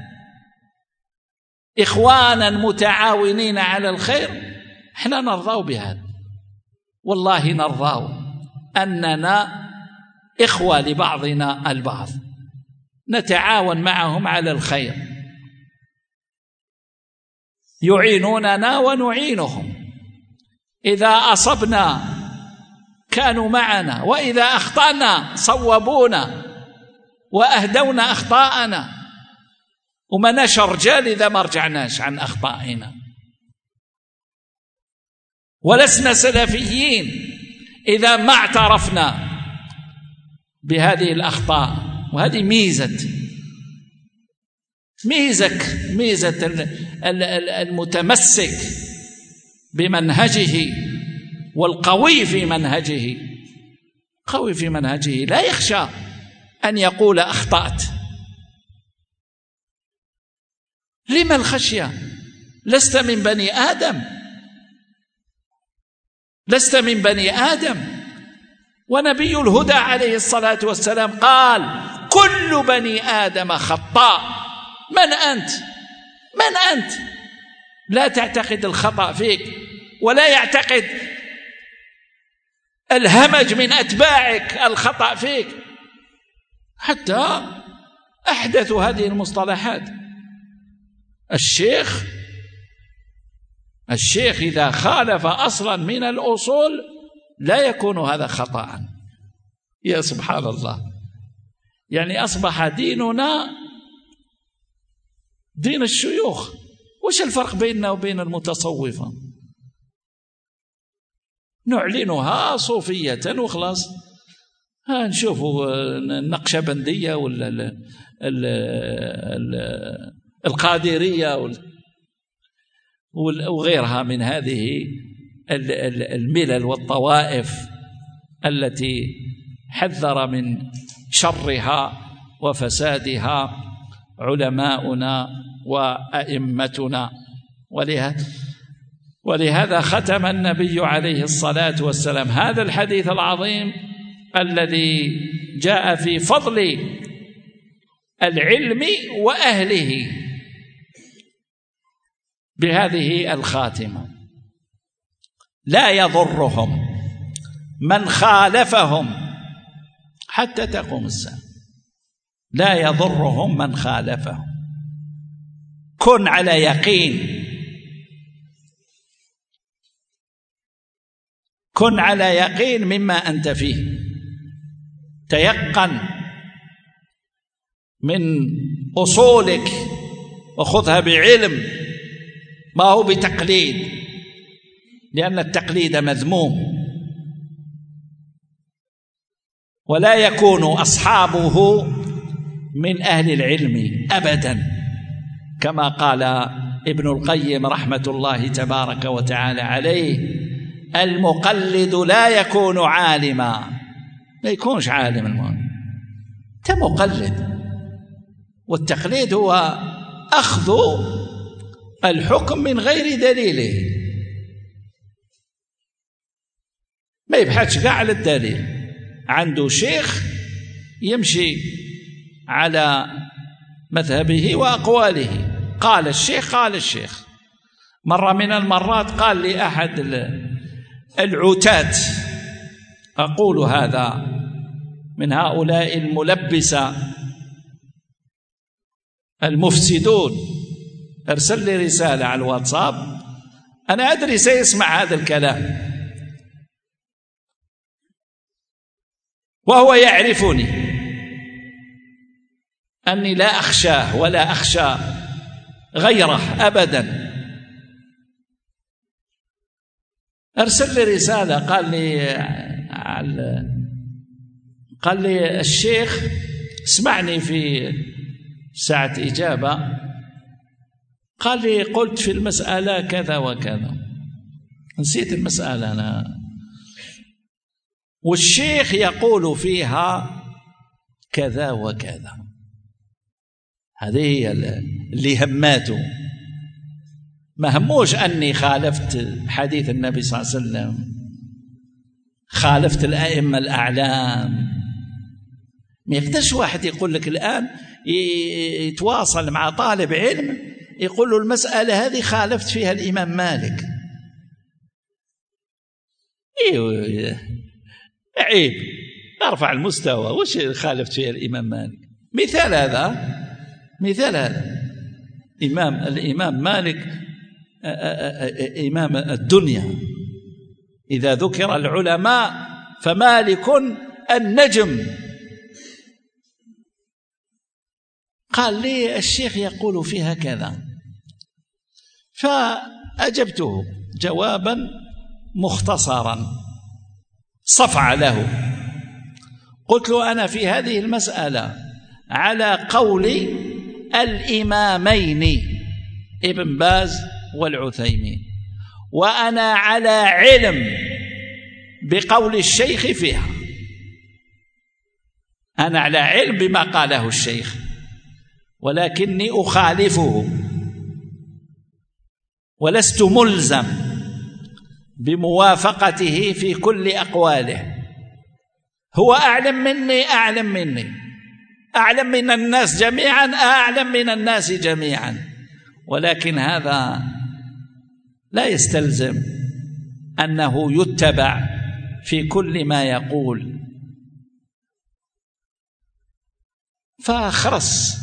إخوانا متعاونين على الخير؟ احنا نرضى بهذا، والله نرضى أننا إخوة لبعضنا البعض، نتعاون معهم على الخير، يعينوننا ونعينهم. إذا أصبنا كانوا معنا، وإذا أخطأنا صوبونا وأهدونا أخطاءنا، ومناش رجال إذا ما رجعناش عن أخطائنا. ولسنا سلفيين إذا ما اعترفنا بهذه الأخطاء. وهذه ميزة المتمسك بمنهجه والقوي في منهجه. قوي في منهجه لا يخشى أن يقول أخطأت. لما الخشية؟ لست من بني آدم، لست من بني آدم. ونبي الهدى عليه الصلاة والسلام قال: كل بني آدم خطاء. من أنت؟ من أنت؟ لا تعتقد الخطأ فيك، ولا يعتقد الهمج من أتباعك الخطأ فيك. حتى أحدثوا هذه المصطلحات. الشيخ إذا خالف أصلا من الأصول لا يكون هذا خطأ. يا سبحان الله، يعني أصبح ديننا دين الشيوخ وش الفرق بيننا وبين المتصوفة؟ نعلنها صوفية وخلاص، نشوفوا النقشبندية ولا القادرية وغيرها من هذه الملل والطوائف التي حذر من شرها وفسادها علماؤنا وأئمتنا. ولهذا ختم النبي عليه الصلاة والسلام هذا الحديث العظيم الذي جاء في فضل العلم وأهله بهذه الخاتمة: لا يضرهم من خالفهم حتى تقوم الساعة. لا يضرهم من خالفهم. كن على يقين، كن على يقين مما أنت فيه، تيقن من أصولك وخذها بعلم، ما هو بتقليد، لأن التقليد مذموم، ولا يكون أصحابه من أهل العلم أبدا، كما قال ابن القيم رحمة الله تبارك وتعالى عليه: المقلد لا يكون عالما. لا يكونش عالم المؤمن، أنت مقلد، والتقليد هو أخذ الحكم من غير دليله، ما يبحثش قاع على الدليل، عنده شيخ يمشي على مذهبه وأقواله، قال الشيخ قال الشيخ. مرة من المرات قال لي أحد العتاة، أقول هذا من هؤلاء الملبسة المفسدون، أرسل لي رسالة على الواتساب، أنا أدري سيسمع هذا الكلام وهو يعرفني أني لا أخشاه ولا أخشى غيره أبدا. أرسل لي رسالة قال لي الشيخ اسمعني في ساعة إجابة، قال لي قلت في المسألة كذا وكذا، نسيت المسألة أنا، والشيخ يقول فيها كذا وكذا. هذه هي اللي هماته، ما هموش أني خالفت حديث النبي صلى الله عليه وسلم، خالفت الأئمة الأعلام. ما يقدرش واحد يقول لك الآن يتواصل مع طالب علم يقول له المسألة هذه خالفت فيها الإمام مالك. عيب، نرفع المستوى. وش خالفت فيها الإمام مالك؟ مثال هذا الإمام مالك إمام الدنيا، إذا ذكر العلماء فمالك النجم. قال لي الشيخ يقول فيها كذا، فأجبته جوابا مختصرا صفع له، قلت له أنا في هذه المسألة على قول الإمامين ابن باز والعثيمين، وأنا على علم بقول الشيخ فيها، أنا على علم بما قاله الشيخ، ولكني أخالفه ولست ملزم بموافقته في كل أقواله. هو أعلم مني، أعلم من الناس جميعا، أعلم من الناس جميعا، ولكن هذا لا يستلزم أنه يتبع في كل ما يقول. فخرس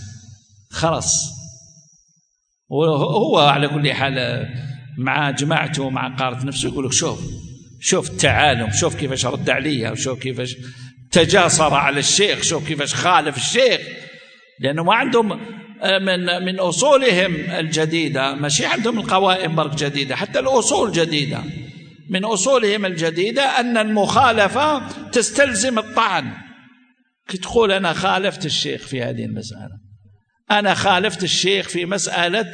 وهو على كل حال مع جماعته مع قارة نفسه يقول لك شوف التعالم، شوف كيفاش رد عليها، وشوف كيفاش تجاسر على الشيخ، شوف كيفاش خالف الشيخ، لأنه ما عندهم من أصولهم الجديدة، ماشي عندهم القوائم برك جديدة، حتى الأصول جديدة. من أصولهم الجديدة أن المخالفة تستلزم الطعن. كي تقول أنا خالفت الشيخ في هذه المسألة، أنا خالفت الشيخ في مسألة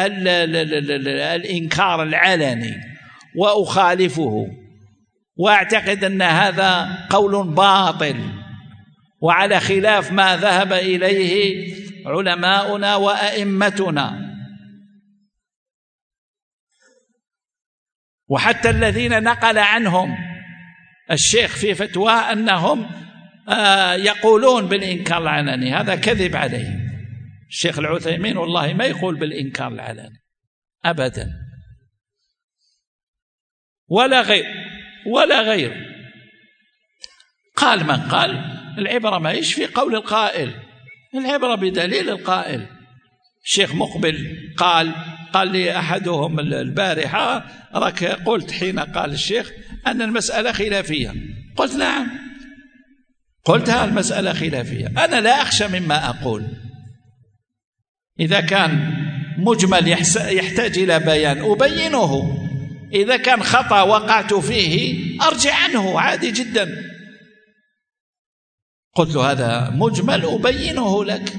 الإنكار العلني وأخالفه وأعتقد أن هذا قول باطل وعلى خلاف ما ذهب إليه علماؤنا وأئمتنا، وحتى الذين نقل عنهم الشيخ في فتواه أنهم يقولون بالإنكار العلني، هذا كذب عليه. الشيخ العثيمين والله ما يقول بالإنكار العلني أبدا، ولا غير. قال من قال، العبرة ما في قول القائل، العبرة بدليل القائل. الشيخ مقبل قال لي أحدهم البارحة راك قلت حين قال الشيخ أن المسألة خلافية. قلت نعم، قلتها المسألة خلافية. أنا لا أخشى مما أقول، إذا كان مجمل يحتاج إلى بيان أبينه، إذا كان خطأ وقعت فيه أرجع عنه عادي جدا. قلت له هذا مجمل أبينه لك.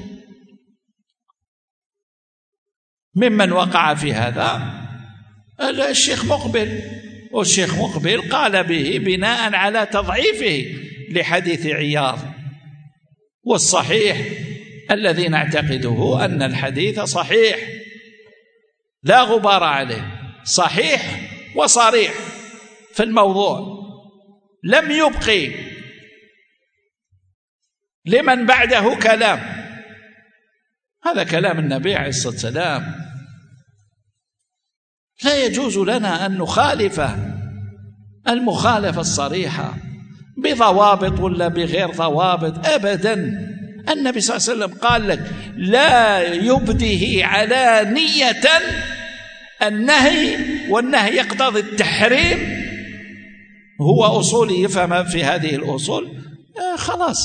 ممن وقع في هذا الشيخ مقبل، والشيخ مقبل قال به بناء على تضعيفه لحديث عياض، والصحيح الذي نعتقده أن الحديث صحيح لا غبار عليه، صحيح وصريح في الموضوع، لم يبقي لمن بعده كلام. هذا كلام النبي عليه الصلاة والسلام. لا يجوز لنا أن نخالفه المخالفة الصريحة بضوابط ولا بغير ضوابط أبدا. النبي صلى الله عليه وسلم قال لك لا يبديه علانية النهي، والنهي يقتضي التحريم، هو أصولي يفهم في هذه الأصول. خلاص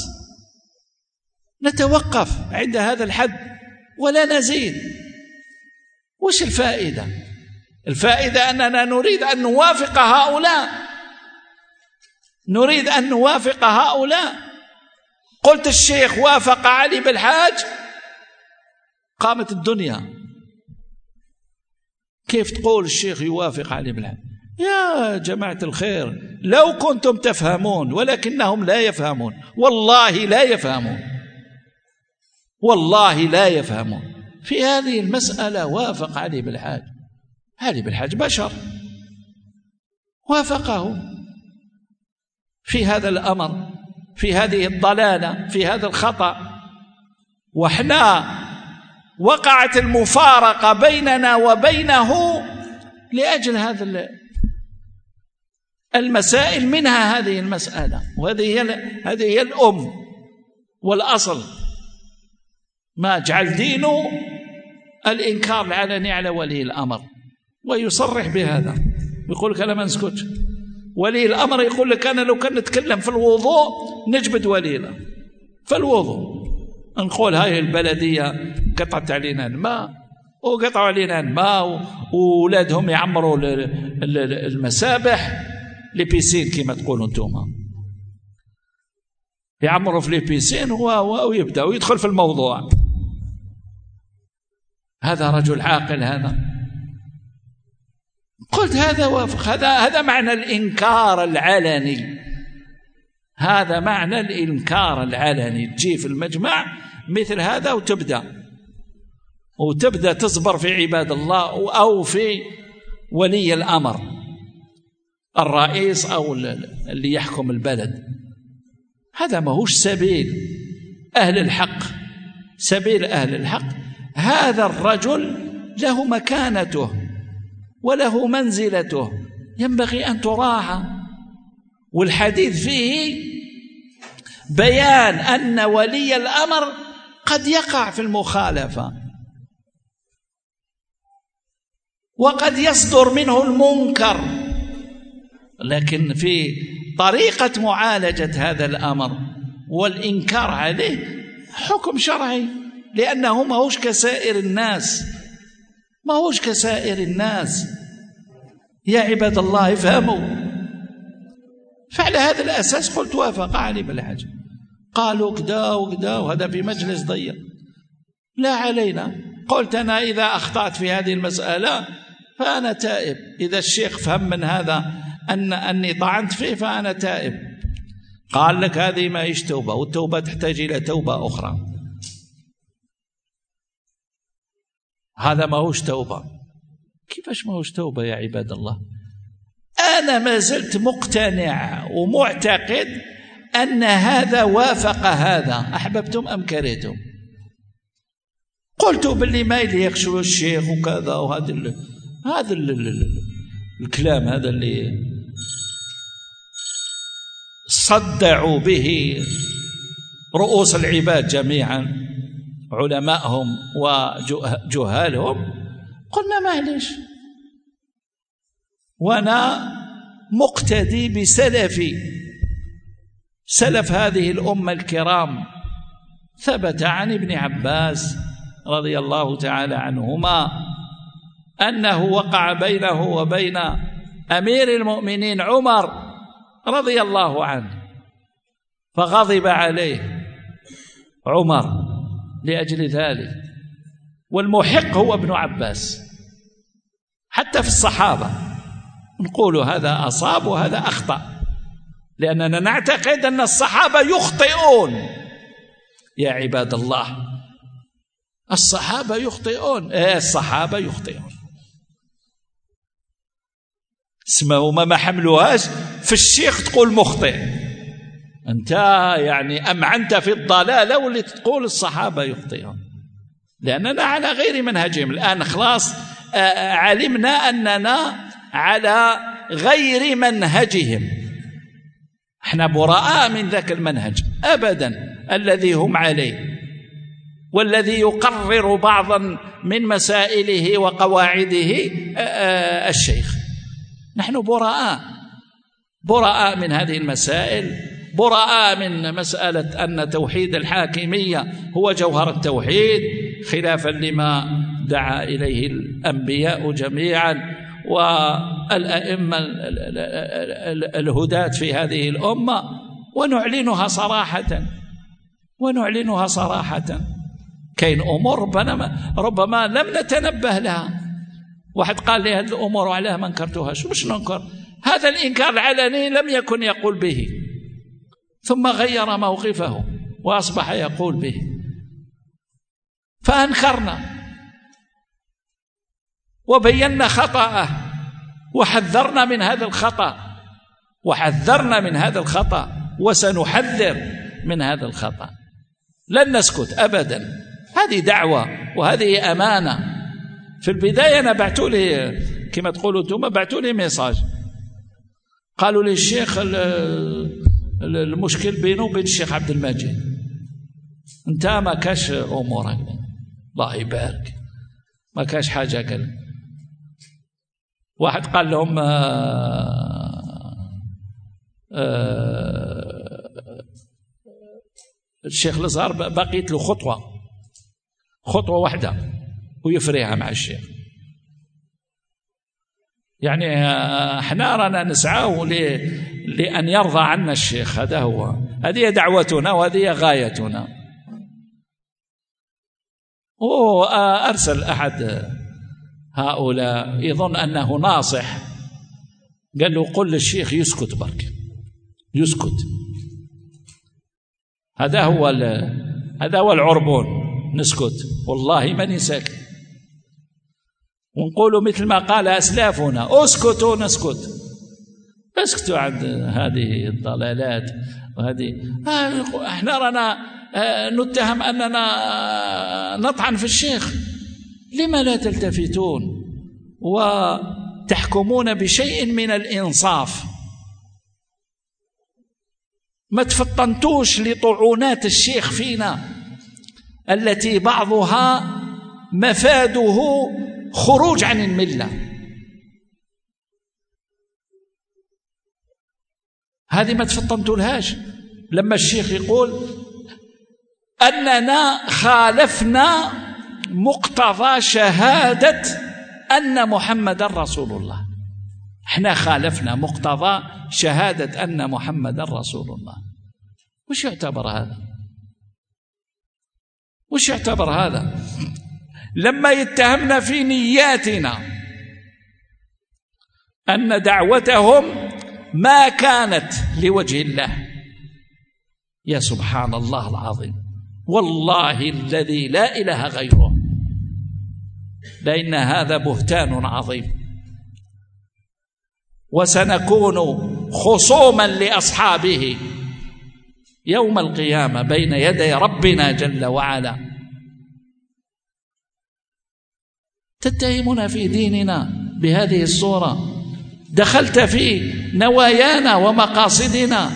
نتوقف عند هذا الحد ولا نزيد. وش الفائدة؟ الفائدة أننا نريد أن نوافق هؤلاء، نريد أن نوافق هؤلاء. قلت الشيخ وافق علي بالحاج، قامت الدنيا. كيف تقول الشيخ يوافق علي بالحاج؟ يا جماعة الخير، لو كنتم تفهمون، ولكنهم لا يفهمون، والله لا يفهمون، والله لا يفهمون. في هذه المسألة وافق علي بالحاج. علي بالحاج بشر، وافقه في هذا الأمر، في هذه الضلالة، في هذا الخطأ. وإحنا وقعت المفارقة بيننا وبينه لأجل هذا المسائل، منها هذه المسألة، وهذه هي الأم والأصل. ما جعل دينه الإنكار العلني على ولي الأمر، ويصرح بهذا، يقول لك أنا ما نسكت. ولي الأمر يقول لك أنا لو كان نتكلم في الوضوء نجبد ولينا في الوضوء، نقول هاي البلدية قطعت علينا الماء وقطعوا علينا الماء وولادهم يعمروا المسابح لبيسين كما تقولوا انتم، يعمروا في البيسين ويبدأ ويدخل في الموضوع. هذا رجل عاقل هذا؟ قلت هذا وافق، هذا معنى الإنكار العلني، هذا معنى الإنكار العلني. تجي في المجمع مثل هذا وتبدأ تصبر في عباد الله أو في ولي الأمر، الرئيس أو اللي يحكم البلد. هذا ما هوش سبيل أهل الحق، سبيل أهل الحق. هذا الرجل له مكانته وله منزلته، ينبغي أن تراعى. والحديث فيه بيان أن ولي الأمر قد يقع في المخالفة وقد يصدر منه المنكر، لكن في طريقة معالجة هذا الأمر والإنكار عليه حكم شرعي لأنه ما هوش كسائر الناس، ما هوش كسائر الناس. يا عباد الله افهموا. فعلى هذا الأساس قلت وافق علي بالحاج، قالوا كذا وكذا، وهذا في مجلس ضيق لا علينا. قلت أنا إذا أخطأت في هذه المسألة فأنا تائب، إذا الشيخ فهم من هذا أني طعنت فيه فأنا تائب. قال لك هذه ما هيش توبة، والتوبة تحتاج إلى توبة أخرى، هذا ما هوش توبة. كيفاش ما هوش توبة يا عباد الله؟ أنا ما زلت مقتنع ومعتقد أن هذا وافق هذا، أحببتم أم كرهتم. قلت باللي ما يليقش الشيخ وكذا، وهذا الكلام هذا اللي صدعوا به رؤوس العباد جميعا، علماءهم وجهالهم، قلنا معليش، وأنا مقتدي بسلفي، سلف هذه الأمة الكرام. ثبت عن ابن عباس رضي الله تعالى عنهما أنه وقع بينه وبين أمير المؤمنين عمر رضي الله عنه، فغضب عليه عمر لأجل ذلك. والمحق هو ابن عباس. حتى في الصحابة نقول هذا أصاب وهذا أخطأ، لأننا نعتقد أن الصحابة يخطئون. يا عباد الله، الصحابة يخطئون، الصحابة يخطئون. اسمعوا، ما حملوهاش في الشيخ تقول مخطئ، أنت يعني أمعنت في الضلالة واللي تقول الصحابة يخطئون، لأننا على غير منهجهم. الآن خلاص علمنا أننا على غير منهجهم، احنا براء من ذاك المنهج أبدا الذي هم عليه، والذي يقرر بعضا من مسائله وقواعده الشيخ. نحن براء من هذه المسائل، براء من مسألة أن توحيد الحاكمية هو جوهر التوحيد، خلافا لما دعا إليه الأنبياء جميعا والأئمة الهداة في هذه الأمة، ونعلنها صراحة. كاين أمور ربما لم نتنبه لها. واحد قال لي هذه الأمور عليها ما انكرتوهاش، مش ننكر، هذا الإنكار العلني لم يكن يقول به، ثم غير موقفه وأصبح يقول به، فأنكرنا وبينا خطأه وحذرنا من هذا الخطأ وسنحذر من هذا الخطأ. لن نسكت أبدا، هذه دعوة وهذه أمانة. في البداية أنا بعتوا لي كما تقولوا أنتم، بعتوا لي ميساج، قالوا لي الشيخ المشكل بينه وبين الشيخ عبد المجيد، انت ما كاش أمورك، الله يبارك، ما كاش حاجة. قال واحد قال لهم الشيخ الأزهر بقيت له خطوة واحدة ويفريها مع الشيخ. يعني احنا رانا نسعى لأن يرضى عنا الشيخ، هذه دعوتنا وهذه غايتنا. وأرسل أحد هؤلاء يظن أنه ناصح، قال له قل للشيخ يسكت برك، يسكت. هذا هو العربون، نسكت. والله ماني ساكت، ونقول مثل ما قال أسلافنا اسكتوا نسكت. اسكتوا عند هذه الضلالات وهذه. احنا رانا نتهم أننا نطعن في الشيخ، لما لا تلتفتون وتحكمون بشيء من الإنصاف؟ ما تفطنتوش لطعونات الشيخ فينا التي بعضها مفاده خروج عن الملة. هذه ما تفطنتوا لهاش. لما الشيخ يقول أننا خالفنا مقتضى شهادة أن محمدا رسول الله. احنا خالفنا مقتضى شهادة أن محمدا رسول الله. وش يعتبر هذا؟ وش يعتبر هذا؟ لما يتهمنا في نياتنا أن دعوتهم ما كانت لوجه الله. يا سبحان الله العظيم، والله الذي لا إله غيره، لأن هذا بهتان عظيم، وسنكون خصوما لأصحابه يوم القيامة بين يدي ربنا جل وعلا. تتهمنا في ديننا بهذه الصورة، دخلت في نوايانا ومقاصدنا.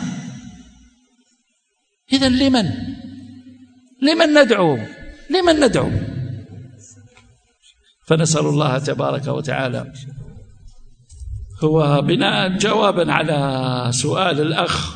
إذن لمن ندعو؟ لمن ندعو؟ فنسأل الله تبارك وتعالى هو بناء جوابا على سؤال الأخ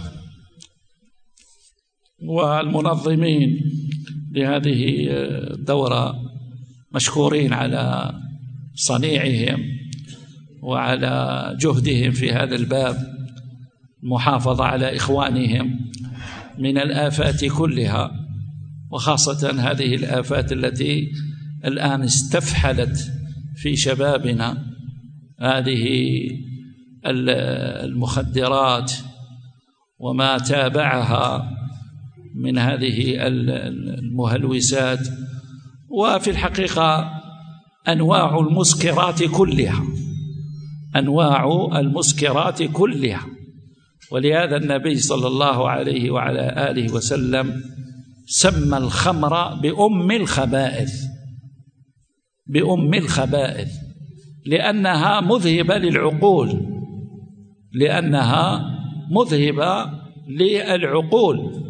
والمنظمين لهذه الدورة، مشكورين على صنيعهم وعلى جهدهم في هذا الباب، المحافظة على إخوانهم من الآفات كلها، وخاصة هذه الآفات التي الآن استفحلت في شبابنا، هذه المخدرات وما تابعها من هذه المهلوسات، وفي الحقيقة أنواع المسكرات كلها، أنواع المسكرات كلها. ولهذا النبي صلى الله عليه وعلى آله وسلم سمى الخمر بأم الخبائث، بأم الخبائث، لأنها مذهبة للعقول، لأنها مذهبة للعقول،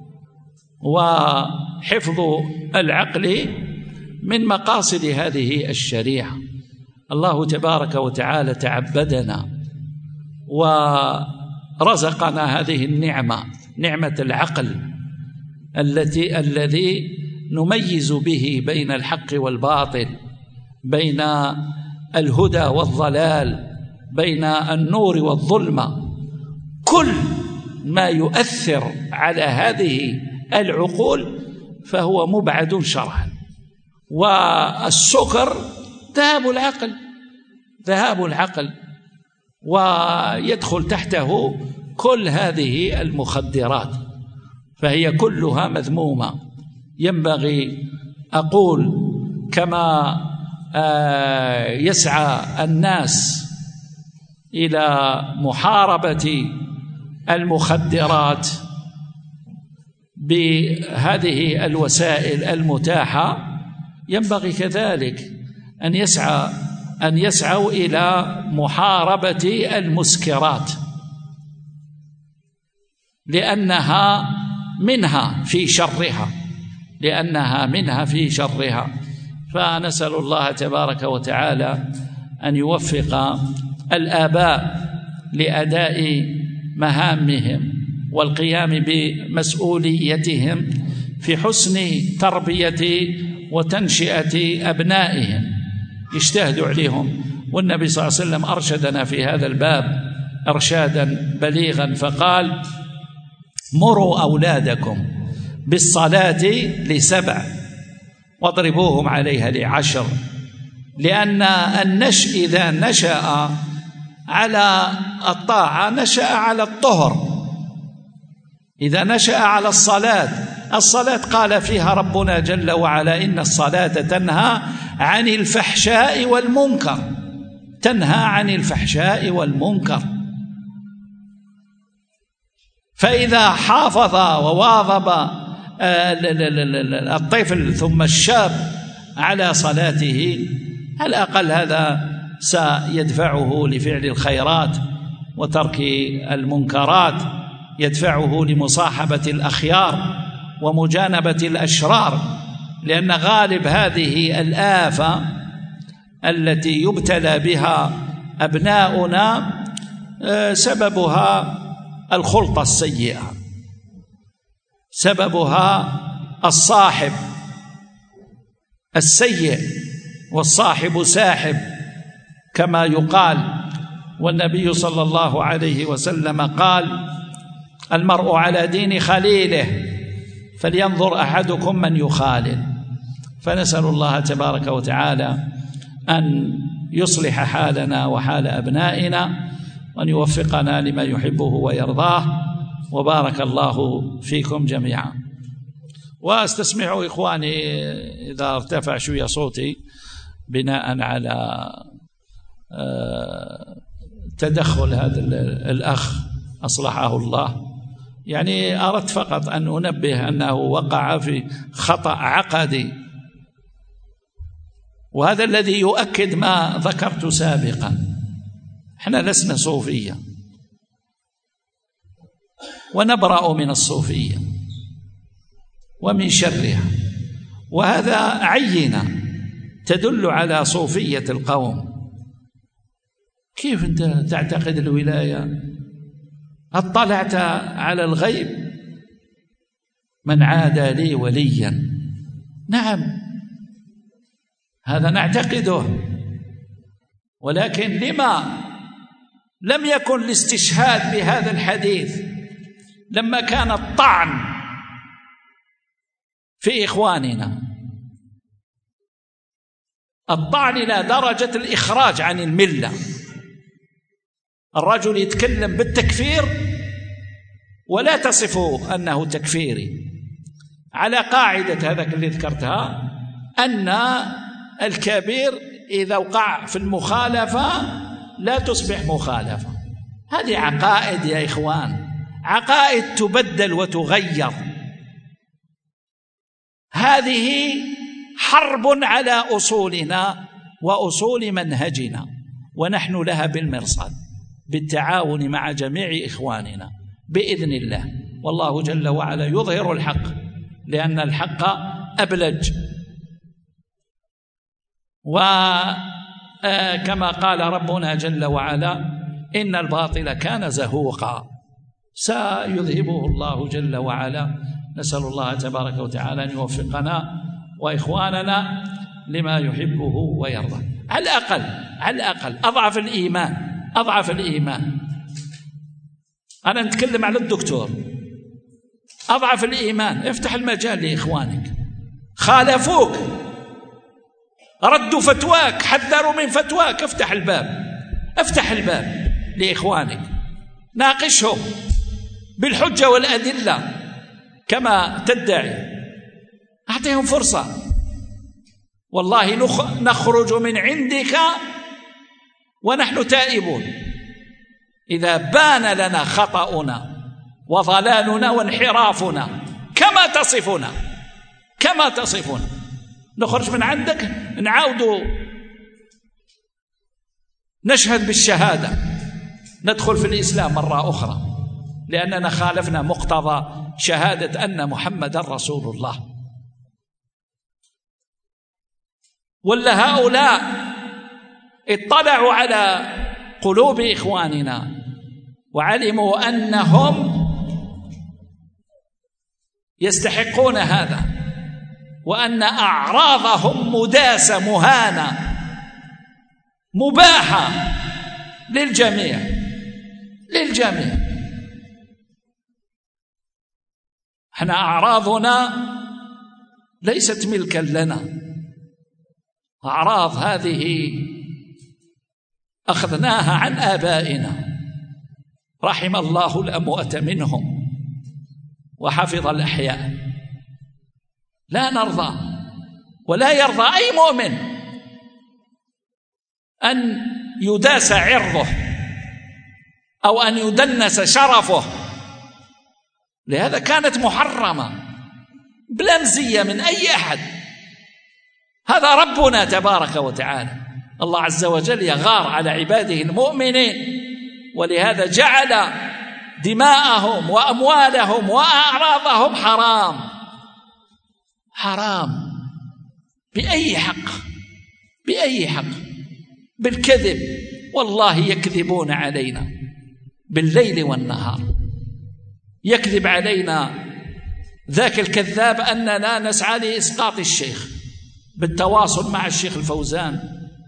وحفظ العقل من مقاصد هذه الشريعة. الله تبارك وتعالى تعبدنا ورزقنا هذه النعمة، نعمة العقل الذي نميز به بين الحق والباطل، بين الهدى والضلال، بين النور والظلمة. كل ما يؤثر على هذه العقول فهو مبعد شرعا. والسكر ذهاب العقل، ويدخل تحته كل هذه المخدرات، فهي كلها مذمومة. ينبغي أقول كما يسعى الناس إلى محاربة المخدرات بهذه الوسائل المتاحة، ينبغي كذلك أن يسعوا إلى محاربة المسكرات، لأنها منها في شرها، فنسأل الله تبارك وتعالى أن يوفق الآباء لأداء مهامهم والقيام بمسؤوليتهم في حسن تربية وتنشئة أبنائهم، يجتهدوا عليهم. والنبي صلى الله عليه وسلم أرشدنا في هذا الباب إرشادا بليغا، فقال: مروا أولادكم بالصلاة ل7 واضربوهم عليها ل10، لأن النشء إذا نشأ على الطاعة نشأ على الطهر. إذا نشأ على الصلاة قال فيها ربنا جل وعلا: إن الصلاة تنهى عن الفحشاء والمنكر، تنهى عن الفحشاء والمنكر. فإذا حافظ وواظب الطفل ثم الشاب على صلاته، على الأقل هذا سيدفعه لفعل الخيرات وترك المنكرات، يدفعه لمصاحبة الأخيار ومجانبة الأشرار، لأن غالب هذه الآفة التي يبتلى بها أبناؤنا سببها الخلطة السيئة، سببها الصاحب السيء والصاحب ساحب كما يقال، والنبي صلى الله عليه وسلم قال: المرء على دين خليله فلينظر أحدكم من يخالل. فنسأل الله تبارك وتعالى أن يصلح حالنا وحال أبنائنا، وأن يوفقنا لما يحبه ويرضاه، وبارك الله فيكم جميعا. واستسمعوا إخواني إذا ارتفع شوية صوتي بناء على تدخل هذا الأخ أصلحه الله. يعني أردت فقط أن أنبه أنه وقع في خطأ عقدي، وهذا الذي يؤكد ما ذكرت سابقا. احنا لسنا صوفية ونبرأ من الصوفية ومن شرها، وهذا عينة تدل على صوفية القوم. كيف أنت تعتقد الولاية؟ اطلعت على الغيب؟ من عادى لي وليا، نعم هذا نعتقده، ولكن لما لم يكن الاستشهاد بهذا الحديث لما كان الطعن في إخواننا، الطعن إلى درجة الإخراج عن الملة؟ الرجل يتكلم بالتكفير ولا تصفه أنه تكفيري، على قاعدة هذاك اللي ذكرتها، أن الكبير إذا وقع في المخالفة لا تصبح مخالفة. هذه عقائد يا إخوان، عقائد تبدل وتغير. هذه حرب على أصولنا وأصول منهجنا، ونحن لها بالمرصاد بالتعاون مع جميع إخواننا بإذن الله. والله جل وعلا يظهر الحق، لأن الحق أبلج. وكما قال ربنا جل وعلا: إن الباطل كان زهوقا سيذهبه الله جل وعلا. نسأل الله تبارك وتعالى أن يوفقنا وإخواننا لما يحبه ويرضى. على الأقل أضعف الإيمان. أنا نتكلم على الدكتور. أضعف الإيمان، افتح المجال لإخوانك، خالفوك، ردوا فتواك، حذروا من فتواك، افتح الباب لإخوانك، ناقشهم بالحجة والأدلة كما تدعي، أعطيهم فرصة. والله نخرج من عندك ونحن تائبون إذا بان لنا خطأنا وضلالنا وانحرافنا كما تصفنا. نخرج من عندك نعاود نشهد بالشهادة، ندخل في الإسلام مرة أخرى، لأننا خالفنا مقتضى شهادة أن محمد رسول الله. ولا هؤلاء اطلعوا على قلوب إخواننا وعلموا أنهم يستحقون هذا، وأن أعراضهم مداسة مهانة مباحة للجميع. احنا أعراضنا ليست ملكا لنا، أعراض هذه أخذناها عن آبائنا، رحم الله الأموات منهم وحفظ الأحياء. لا نرضى ولا يرضى أي مؤمن أن يداس عرضه أو أن يدنس شرفه. لهذا كانت محرمة بلا مزية من أي أحد. هذا ربنا تبارك وتعالى، الله عز وجل يغار على عباده المؤمنين، ولهذا جعل دماءهم وأموالهم وأعراضهم حرام بأي حق؟ بالكذب. والله يكذبون علينا بالليل والنهار، يكذب علينا ذاك الكذاب أننا نسعى لإسقاط الشيخ بالتواصل مع الشيخ الفوزان،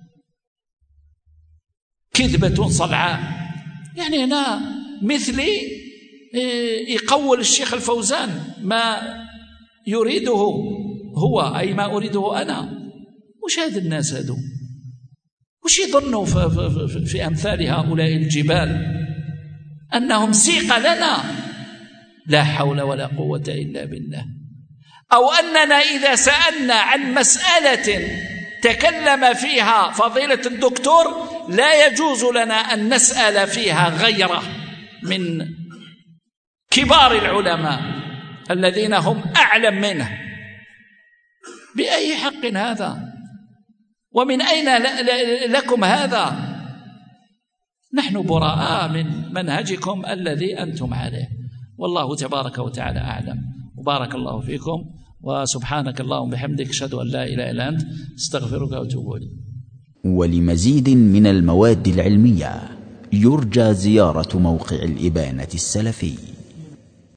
كذبة صلعاء. يعني أنا مثلي يقول الشيخ الفوزان ما يريده هو، أي ما أريده أنا. وش هذا الناس هذو؟ وش يظنوا في أمثال هؤلاء الجبال أنهم سيق لنا؟ لا حول ولا قوة إلا بالله. أو أننا إذا سألنا عن مسألة تكلم فيها فضيلة الدكتور لا يجوز لنا أن نسأل فيها غيره من كبار العلماء الذين هم أعلم منه. بأي حق هذا؟ ومن أين لكم هذا؟ نحن براء من منهجكم الذي أنتم عليه، والله تبارك وتعالى أعلم. وبارك الله فيكم، وسبحانك اللهم بحمدك، أشهد أن لا إله إلا أنت، استغفرك وأتوب إليك. ولمزيد من المواد العلمية يرجى زيارة موقع الإبانة السلفي.